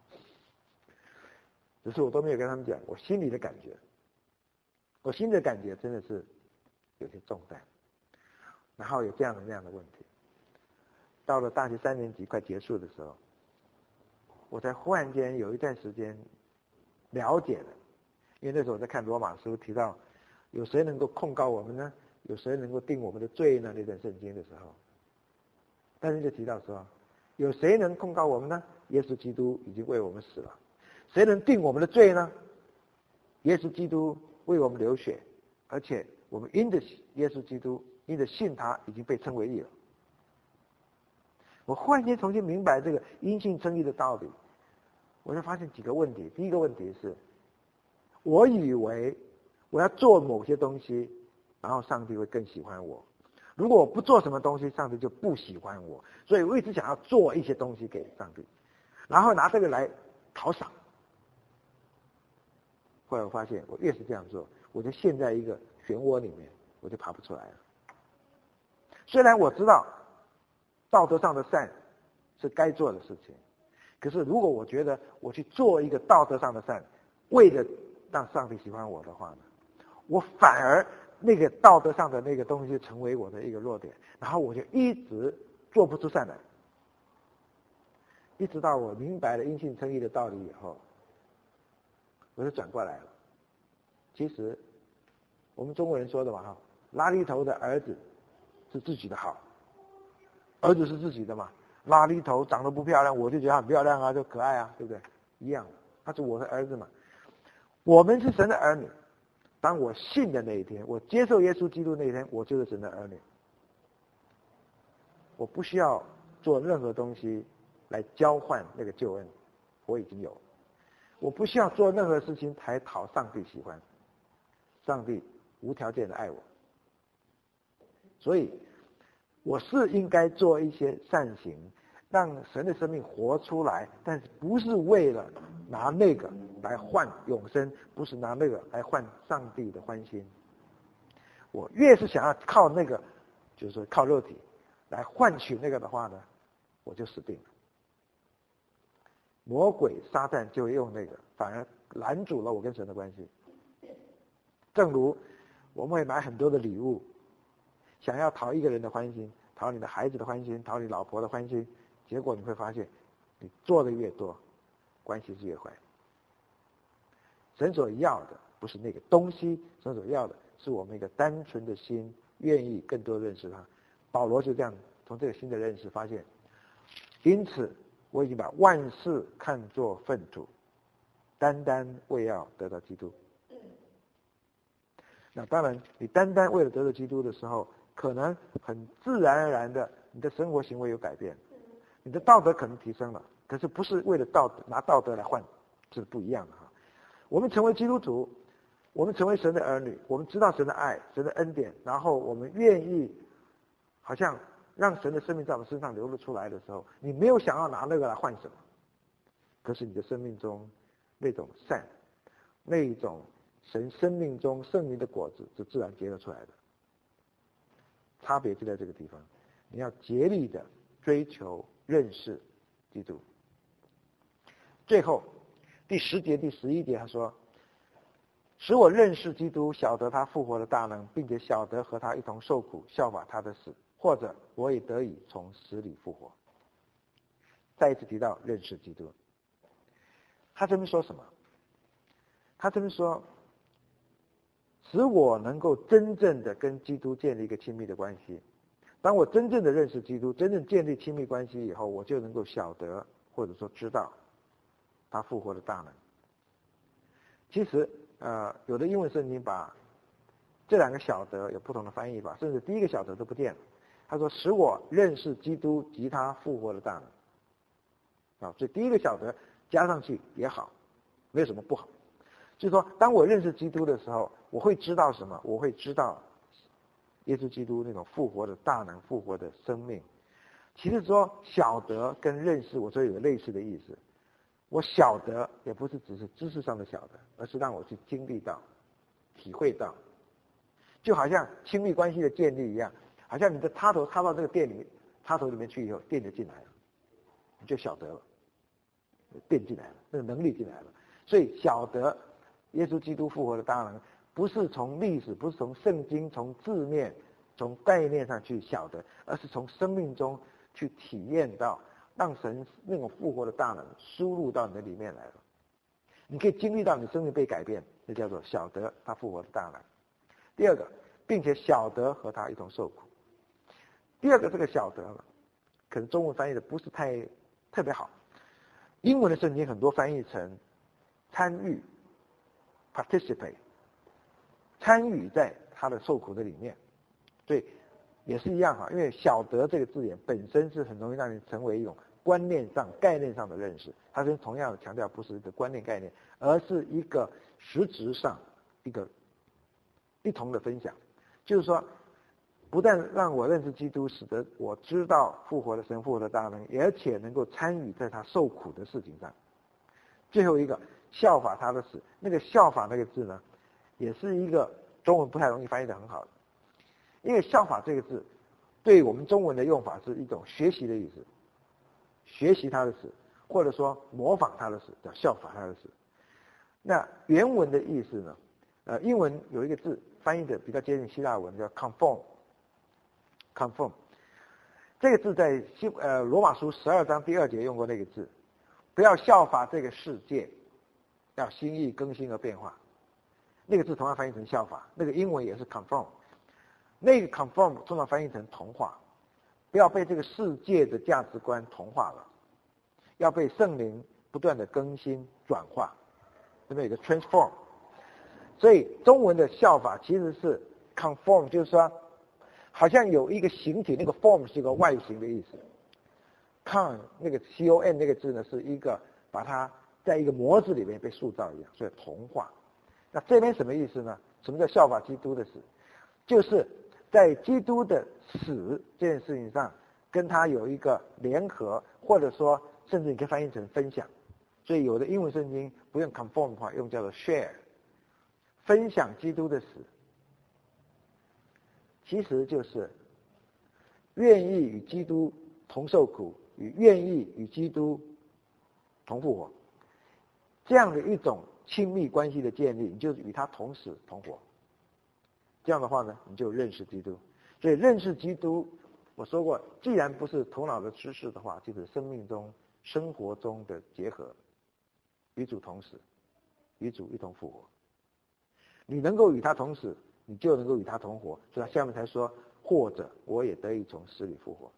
只是我都没有跟他们讲，我心里的感觉，我心里的感觉真的是有些重担，然后有这样的那样的问题。到了大学三年级快结束的时候，我才忽然间有一段时间了解了，因为那时候我在看罗马书，提到有谁能够控告我们呢？有谁能够定我们的罪呢？那段圣经的时候，但是就提到说，有谁能控告我们呢？耶稣基督已经为我们死了。谁能定我们的罪呢？耶稣基督为我们流血，而且我们因着耶稣基督，因着信他，已经被称为义了。我忽然间重新明白这个因信称义的道理。 我就发现几个问题。第一个问题是，我以为我要做某些东西，然后上帝会更喜欢我。如果我不做什么东西，上帝就不喜欢我。所以我一直想要做一些东西给上帝，然后拿这个来讨赏。后来我发现，我越是这样做，我就陷在一个漩涡里面，我就爬不出来了。虽然我知道道德上的善是该做的事情，可是如果我觉得我去做一个道德上的善，为了让上帝喜欢我的话呢，我反而那个道德上的那个东西成为我的一个弱点，然后我就一直做不出善来。一直到我明白了因信称义的道理以后，我就转过来了。其实我们中国人说的嘛哈，拉力头的儿子是自己的好，儿子是自己的嘛，拉力头长得不漂亮，我就觉得很漂亮啊，就可爱啊，对不对？一样，他是我的儿子嘛。我们是神的儿女，当我信的那一天，我接受耶稣基督那一天，我就是神的儿女。我不需要做任何东西来交换那个救恩，我已经有。我不需要做任何事情才讨上帝喜欢，上帝无条件的爱我。所以我是应该做一些善行，让神的生命活出来，但是不是为了拿那个来换永生，不是拿那个来换上帝的欢心。我越是想要靠那个，就是说靠肉体来换取那个的话呢，我就死定了。魔鬼撒旦就用那个，反而拦阻了我跟神的关系。正如我们会买很多的礼物，想要讨一个人的欢心，讨你的孩子的欢心，讨你老婆的欢心，结果你会发现，你做的越多，关系是越坏。神所要的不是那个东西，神所要的是我们一个单纯的心，愿意更多认识他。保罗就这样从这个新的认识发现，因此我已经把万事看作粪土，单单为要得到基督。那当然，你单单为了得到基督的时候，可能很自然而然的，你的生活行为有改变，你的道德可能提升了，可是不是为了道德拿道德来换，这是不一样的哈。我们成为基督徒，我们成为神的儿女，我们知道神的爱、神的恩典，然后我们愿意，好像让神的生命在我们身上流露出来的时候，你没有想要拿那个来换什么，可是你的生命中那种善，那种神生命中圣灵的果子是自然结了出来的。差别就在这个地方，你要竭力的追求认识基督。最后第十节第十一节他说，使我认识基督，晓得他复活的大能，并且晓得和他一同受苦，效法他的死，或者我也得以从死里复活。再一次提到认识基督，他这边说什么？他这边说，使我能够真正的跟基督建立一个亲密的关系。当我真正的认识基督，真正建立亲密关系以后，我就能够晓得或者说知道他复活的大能。其实呃，有的英文圣经把这两个晓得有不同的翻译法，甚至第一个晓得都不见了。他说使我认识基督及他复活的大能。啊，所以第一个晓得加上去也好，没有什么不好。就是说当我认识基督的时候，我会知道什么？我会知道耶稣基督那种复活的大能，复活的生命。其实说晓得跟认识，我说有类似的意思。我晓得也不是只是知识上的晓得，而是让我去经历到、体会到，就好像亲密关系的建立一样，好像你的插头插到这个电里插头里面去以后，电就进来了，你就晓得了，电进来了，那个能力进来了。所以晓得耶稣基督复活的大能，不是从历史，不是从圣经，从字面，从概念上去晓得，而是从生命中去体验到，让神那种复活的大能输入到你的里面来了。你可以经历到你生命被改变，这叫做晓得他复活的大能。第二个，并且晓得和他一同受苦。第二个这个晓得了，可能中文翻译的不是太特别好，英文的圣经很多翻译成参与 participate， 参与在他的受苦的里面。对，也是一样哈，因为晓得这个字眼本身是很容易让你成为一种观念上、概念上的认识。他跟同样的强调不是一个观念概念，而是一个实质上一个一同的分享。就是说，不但让我认识基督，使得我知道复活的神、复活的大能，而且能够参与在他受苦的事情上。最后一个，效法他的死。那个效法那个字呢，也是一个中文不太容易翻译的很好的，因为效法这个字对我们中文的用法是一种学习的意思，学习他的死，或者说模仿他的死，叫效法他的死。那原文的意思呢，呃，英文有一个字翻译的比较接近希腊文，叫 conform conform 这个字在希呃罗马书十二章第二节用过那个字，不要效法这个世界，要心意更新而变化。那个字同样翻译成效法，那个英文也是 conform， 那个 conform 通常翻译成同化，不要被这个世界的价值观同化了，要被圣灵不断的更新转化，这边有个 transform。 所以中文的效法其实是 conform， 就是说好像有一个形体，那个 form 是一个外形的意思。con 那个 C O N 那个字呢，是一个把它在一个模子里面被塑造一样，所以同化。那这边什么意思呢？什么叫效法基督的死？就是在基督的死这件事情上，跟他有一个联合，或者说甚至你可以翻译成分享。所以有的英文圣经不用 conform 的话，用叫做 share， 分享基督的死，其实就是愿意与基督同受苦，与愿意与基督同复活，这样的一种亲密关系的建立，你就与他同死同活。这样的话呢，你就认识基督。所以认识基督，我说过，既然不是头脑的知识的话，就是生命中、生活中的结合，与主同死，与主一同复活。你能够与他同死，你就能够与他同活。所以他下面才说，或者我也得以从死里复活。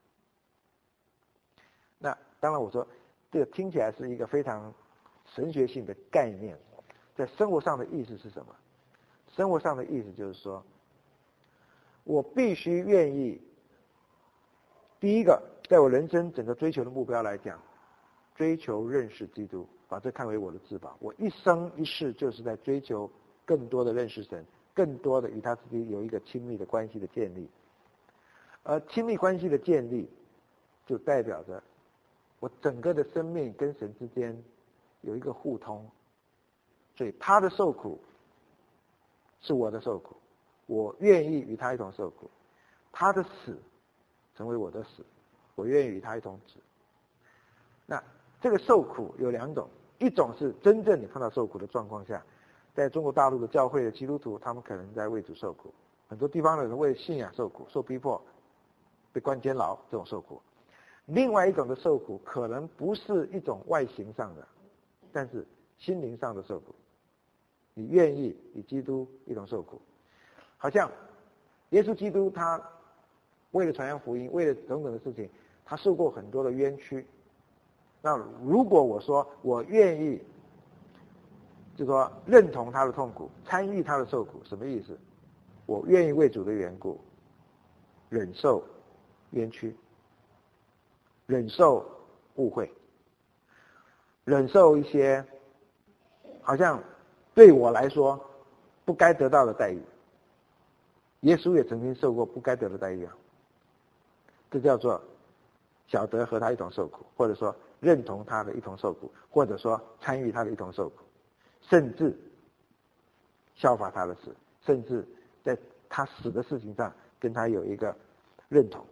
那当然我说这个听起来是一个非常神学性的概念，在生活上的意思是什么？生活上的意思就是说，我必须愿意，第一个，在我人生整个追求的目标来讲，追求认识基督，把这看为我的至宝。我一生一世就是在追求更多的认识神，更多的与他自己有一个亲密的关系的建立。而亲密关系的建立，就代表着我整个的生命跟神之间有一个互通。所以他的受苦是我的受苦，我愿意与他一同受苦。他的死成为我的死，我愿意与他一同死。那这个受苦有两种，一种是真正你碰到受苦的状况下，在中国大陆的教会的基督徒，他们可能在为主受苦，很多地方的人为信仰受苦，受逼迫，被关监牢，这种受苦。另外一种的受苦可能不是一种外形上的，但是心灵上的受苦，你愿意与基督一同受苦。好像耶稣基督他为了传扬福音，为了等等的事情，他受过很多的冤屈。那如果我说我愿意，就说认同他的痛苦，参与他的受苦，什么意思？我愿意为主的缘故忍受冤屈，忍受误会，忍受一些好像对我来说不该得到的待遇。耶稣也曾经受过不该得的待遇啊，这叫做晓得和他一同受苦，或者说认同他的一同受苦，或者说参与他的一同受苦，甚至效法他的死，甚至在他死的事情上跟他有一个认同。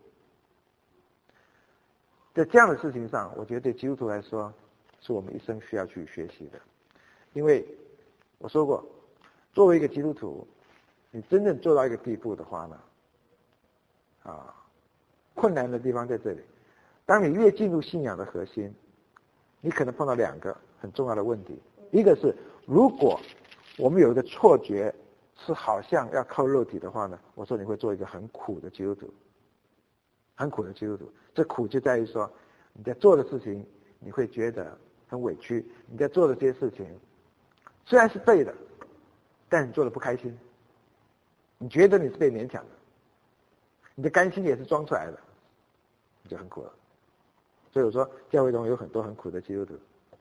在这样的事情上，我觉得对基督徒来说是我们一生需要去学习的。因为我说过，作为一个基督徒，你真正做到一个地步的话呢，啊，困难的地方在这里。当你越进入信仰的核心，你可能碰到两个很重要的问题。一个是，如果我们有一个错觉是好像要靠肉体的话呢，我说你会做一个很苦的基督徒，很苦的基督徒。这苦就在于说，你在做的事情你会觉得很委屈，你在做的这些事情虽然是对的，但你做的不开心，你觉得你是被勉强的，你的甘心也是装出来的，你就很苦了。 所以我说教会中有很多很苦的基督徒，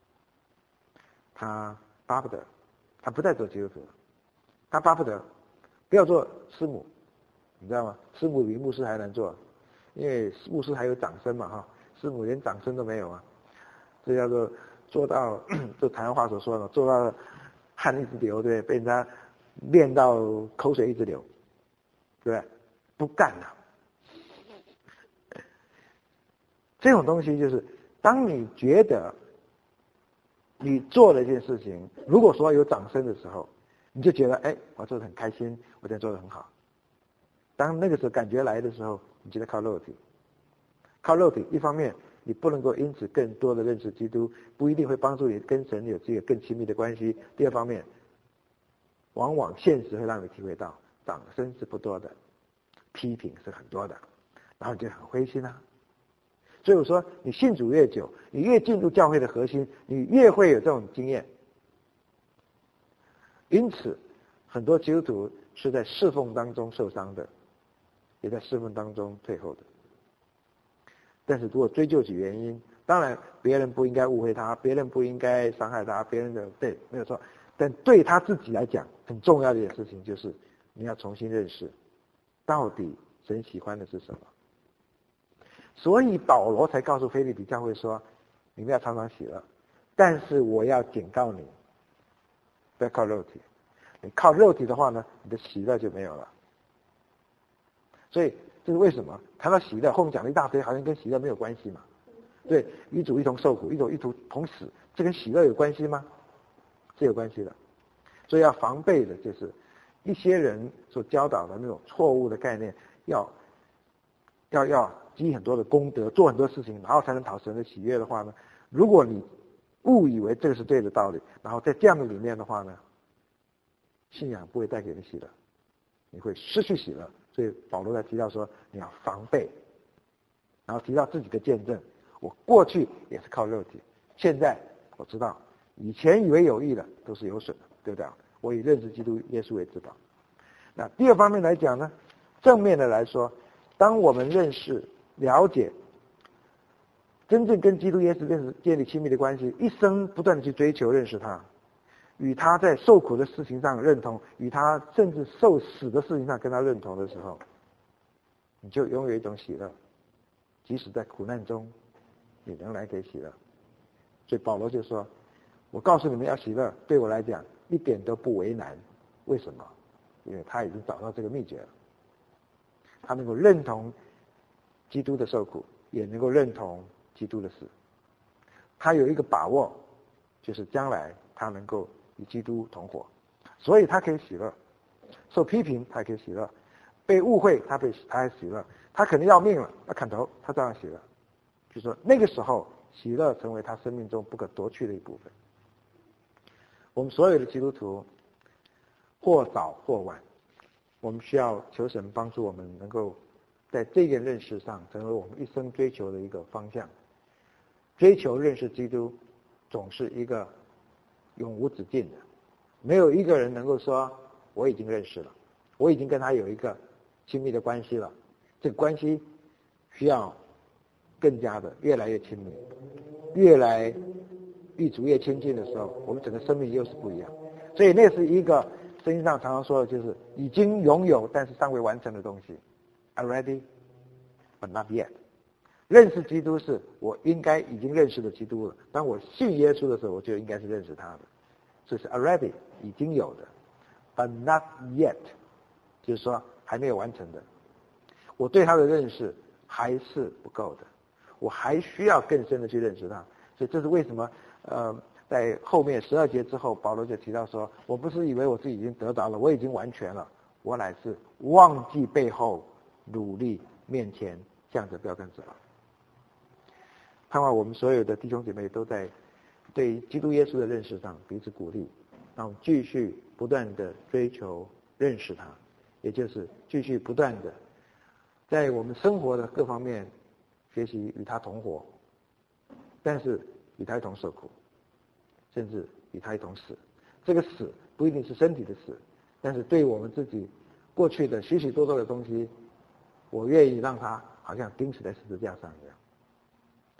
他巴不得他不再做基督徒了，他巴不得不要做师母，你知道吗？师母比牧师还难做，因为牧师还有掌声嘛哈，师母连掌声都没有啊，这叫做做到就台湾话所说的做到汗一直流，对不对？被人家练到口水一直流，对不对？不干了。这种东西就是，当你觉得你做了一件事情，如果说有掌声的时候，你就觉得哎，我做得很开心，我这做得很好。当那个时候感觉来的时候，你就在靠肉体，靠肉体。一方面，你不能够因此更多的认识基督，不一定会帮助你跟神有这个更亲密的关系。第二方面，往往现实会让你体会到，掌声是不多的，批评是很多的，然后你就很灰心啊。所以我说，你信主越久，你越进入教会的核心，你越会有这种经验。因此，很多基督徒是在侍奉当中受伤的，也在侍奉当中退后的。但是如果追究起原因，当然别人不应该误会他，别人不应该伤害他，别人的对没有错。但对他自己来讲，很重要的一件事情就是，你要重新认识，到底神喜欢的是什么。所以保罗才告诉腓立比教会说，你们要常常喜乐，但是我要警告你，不要靠肉体。你靠肉体的话呢，你的喜乐就没有了。所以这是为什么谈到喜乐，后面讲了一大堆，好像跟喜乐没有关系嘛？对，与主一同受苦，与主一同同死，这跟喜乐有关系吗？是有关系的。所以要防备的就是一些人所教导的那种错误的概念，要要要积很多的功德，做很多事情，然后才能讨神的喜悦的话呢，如果你误以为这个是对的道理，然后在这样的里面的话呢，信仰不会带给你喜乐，你会失去喜乐。所以保罗在提到说，你要防备，然后提到自己的见证，我过去也是靠肉体，现在我知道，以前以为有益的都是有损的，对不对？我以认识基督耶稣为至宝。那第二方面来讲呢，正面的来说，当我们认识、了解，真正跟基督耶稣认识、建立亲密的关系，一生不断的去追求认识他，与他在受苦的事情上认同，与他甚至受死的事情上跟他认同的时候，你就拥有一种喜乐，即使在苦难中，你仍然可以喜乐。所以保罗就说，我告诉你们要喜乐，对我来讲一点都不为难。为什么？因为他已经找到这个秘诀了，他能够认同基督的受苦，也能够认同基督的死。他有一个把握，就是将来他能够与基督同活，所以他可以喜乐。受批评他可以喜乐，被误会他被他还喜乐，他可能要命了，他砍头他照样喜乐。就说那个时候喜乐成为他生命中不可夺去的一部分。我们所有的基督徒或早或晚，我们需要求神帮助我们能够在这个认识上成为我们一生追求的一个方向。追求认识基督总是一个永无止境的，没有一个人能够说我已经认识了，我已经跟他有一个亲密的关系了。这个关系需要更加的越来越亲密，越来与主越亲近的时候，我们整个生命又是不一样。所以那是一个圣经上常常说的，就是已经拥有但是尚未完成的东西。 Already but not yet。 认识基督是我应该已经认识的基督了，当我信耶稣的时候，我就应该是认识他的。这是 already 已经有的， but not yet 就是说还没有完成的。我对他的认识还是不够的，我还需要更深的去认识他。所以这是为什么呃在后面十二节之后，保罗就提到说，我不是以为我自己已经得着了，我已经完全了，我乃是忘记背后，努力面前，向着标杆直跑。盼望我们所有的弟兄姐妹都在对基督耶稣的认识上彼此鼓励，让我们继续不断的追求认识他，也就是继续不断的在我们生活的各方面学习与他同活，但是与他一同受苦，甚至与他一同死。这个死不一定是身体的死，但是对我们自己过去的许许多多的东西，我愿意让他好像钉死在十字架上一样。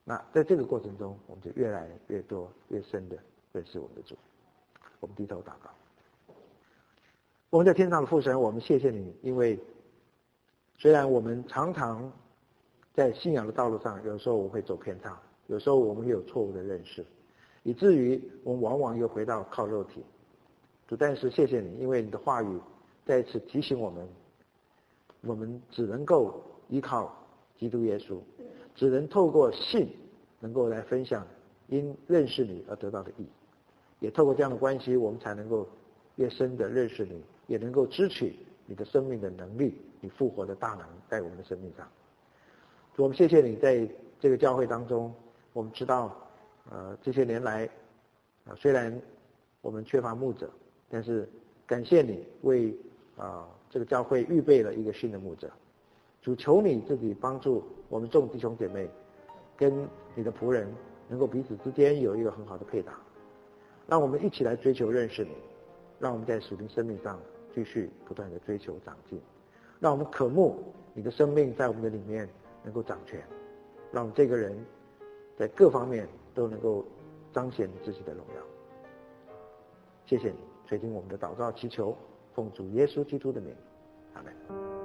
那在这个过程中，我们就越来越多、越深的认识我们的主。我们低头祷告。我们在天上的父神，我们谢谢你，因为虽然我们常常在信仰的道路上，有时候我们会走偏差，有时候我们会有错误的认识，以至于我们往往又回到靠肉体。主，但是谢谢你，因为你的话语再一次提醒我们，我们只能够依靠基督耶稣，只能透过信能够来分享因认识你而得到的义，也透过这样的关系，我们才能够越深的认识你，也能够支取你的生命的能力，你复活的大能在我们的生命上。主，我们谢谢你，在这个教会当中，我们知道呃这些年来呃虽然我们缺乏牧者，但是感谢你为啊、呃、这个教会预备了一个新的牧者。主，求你自己帮助我们众弟兄姐妹跟你的仆人能够彼此之间有一个很好的配搭，让我们一起来追求认识你，让我们在属灵生命上继续不断的追求长进，让我们渴慕你的生命在我们的里面能够掌权，让我们这个人在各方面都能够彰显你自己的荣耀。谢谢你垂听我们的祷告祈求，奉主耶稣基督的名，阿们。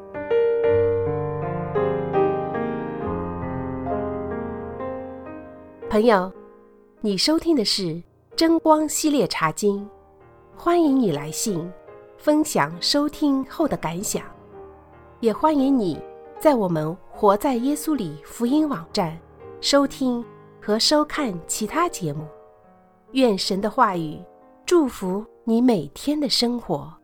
朋友，你收听的是真光系列茶经，欢迎你来信分享收听后的感想，也欢迎你在我们活在耶稣里福音网站收听和收看其他节目。愿神的话语祝福你每天的生活。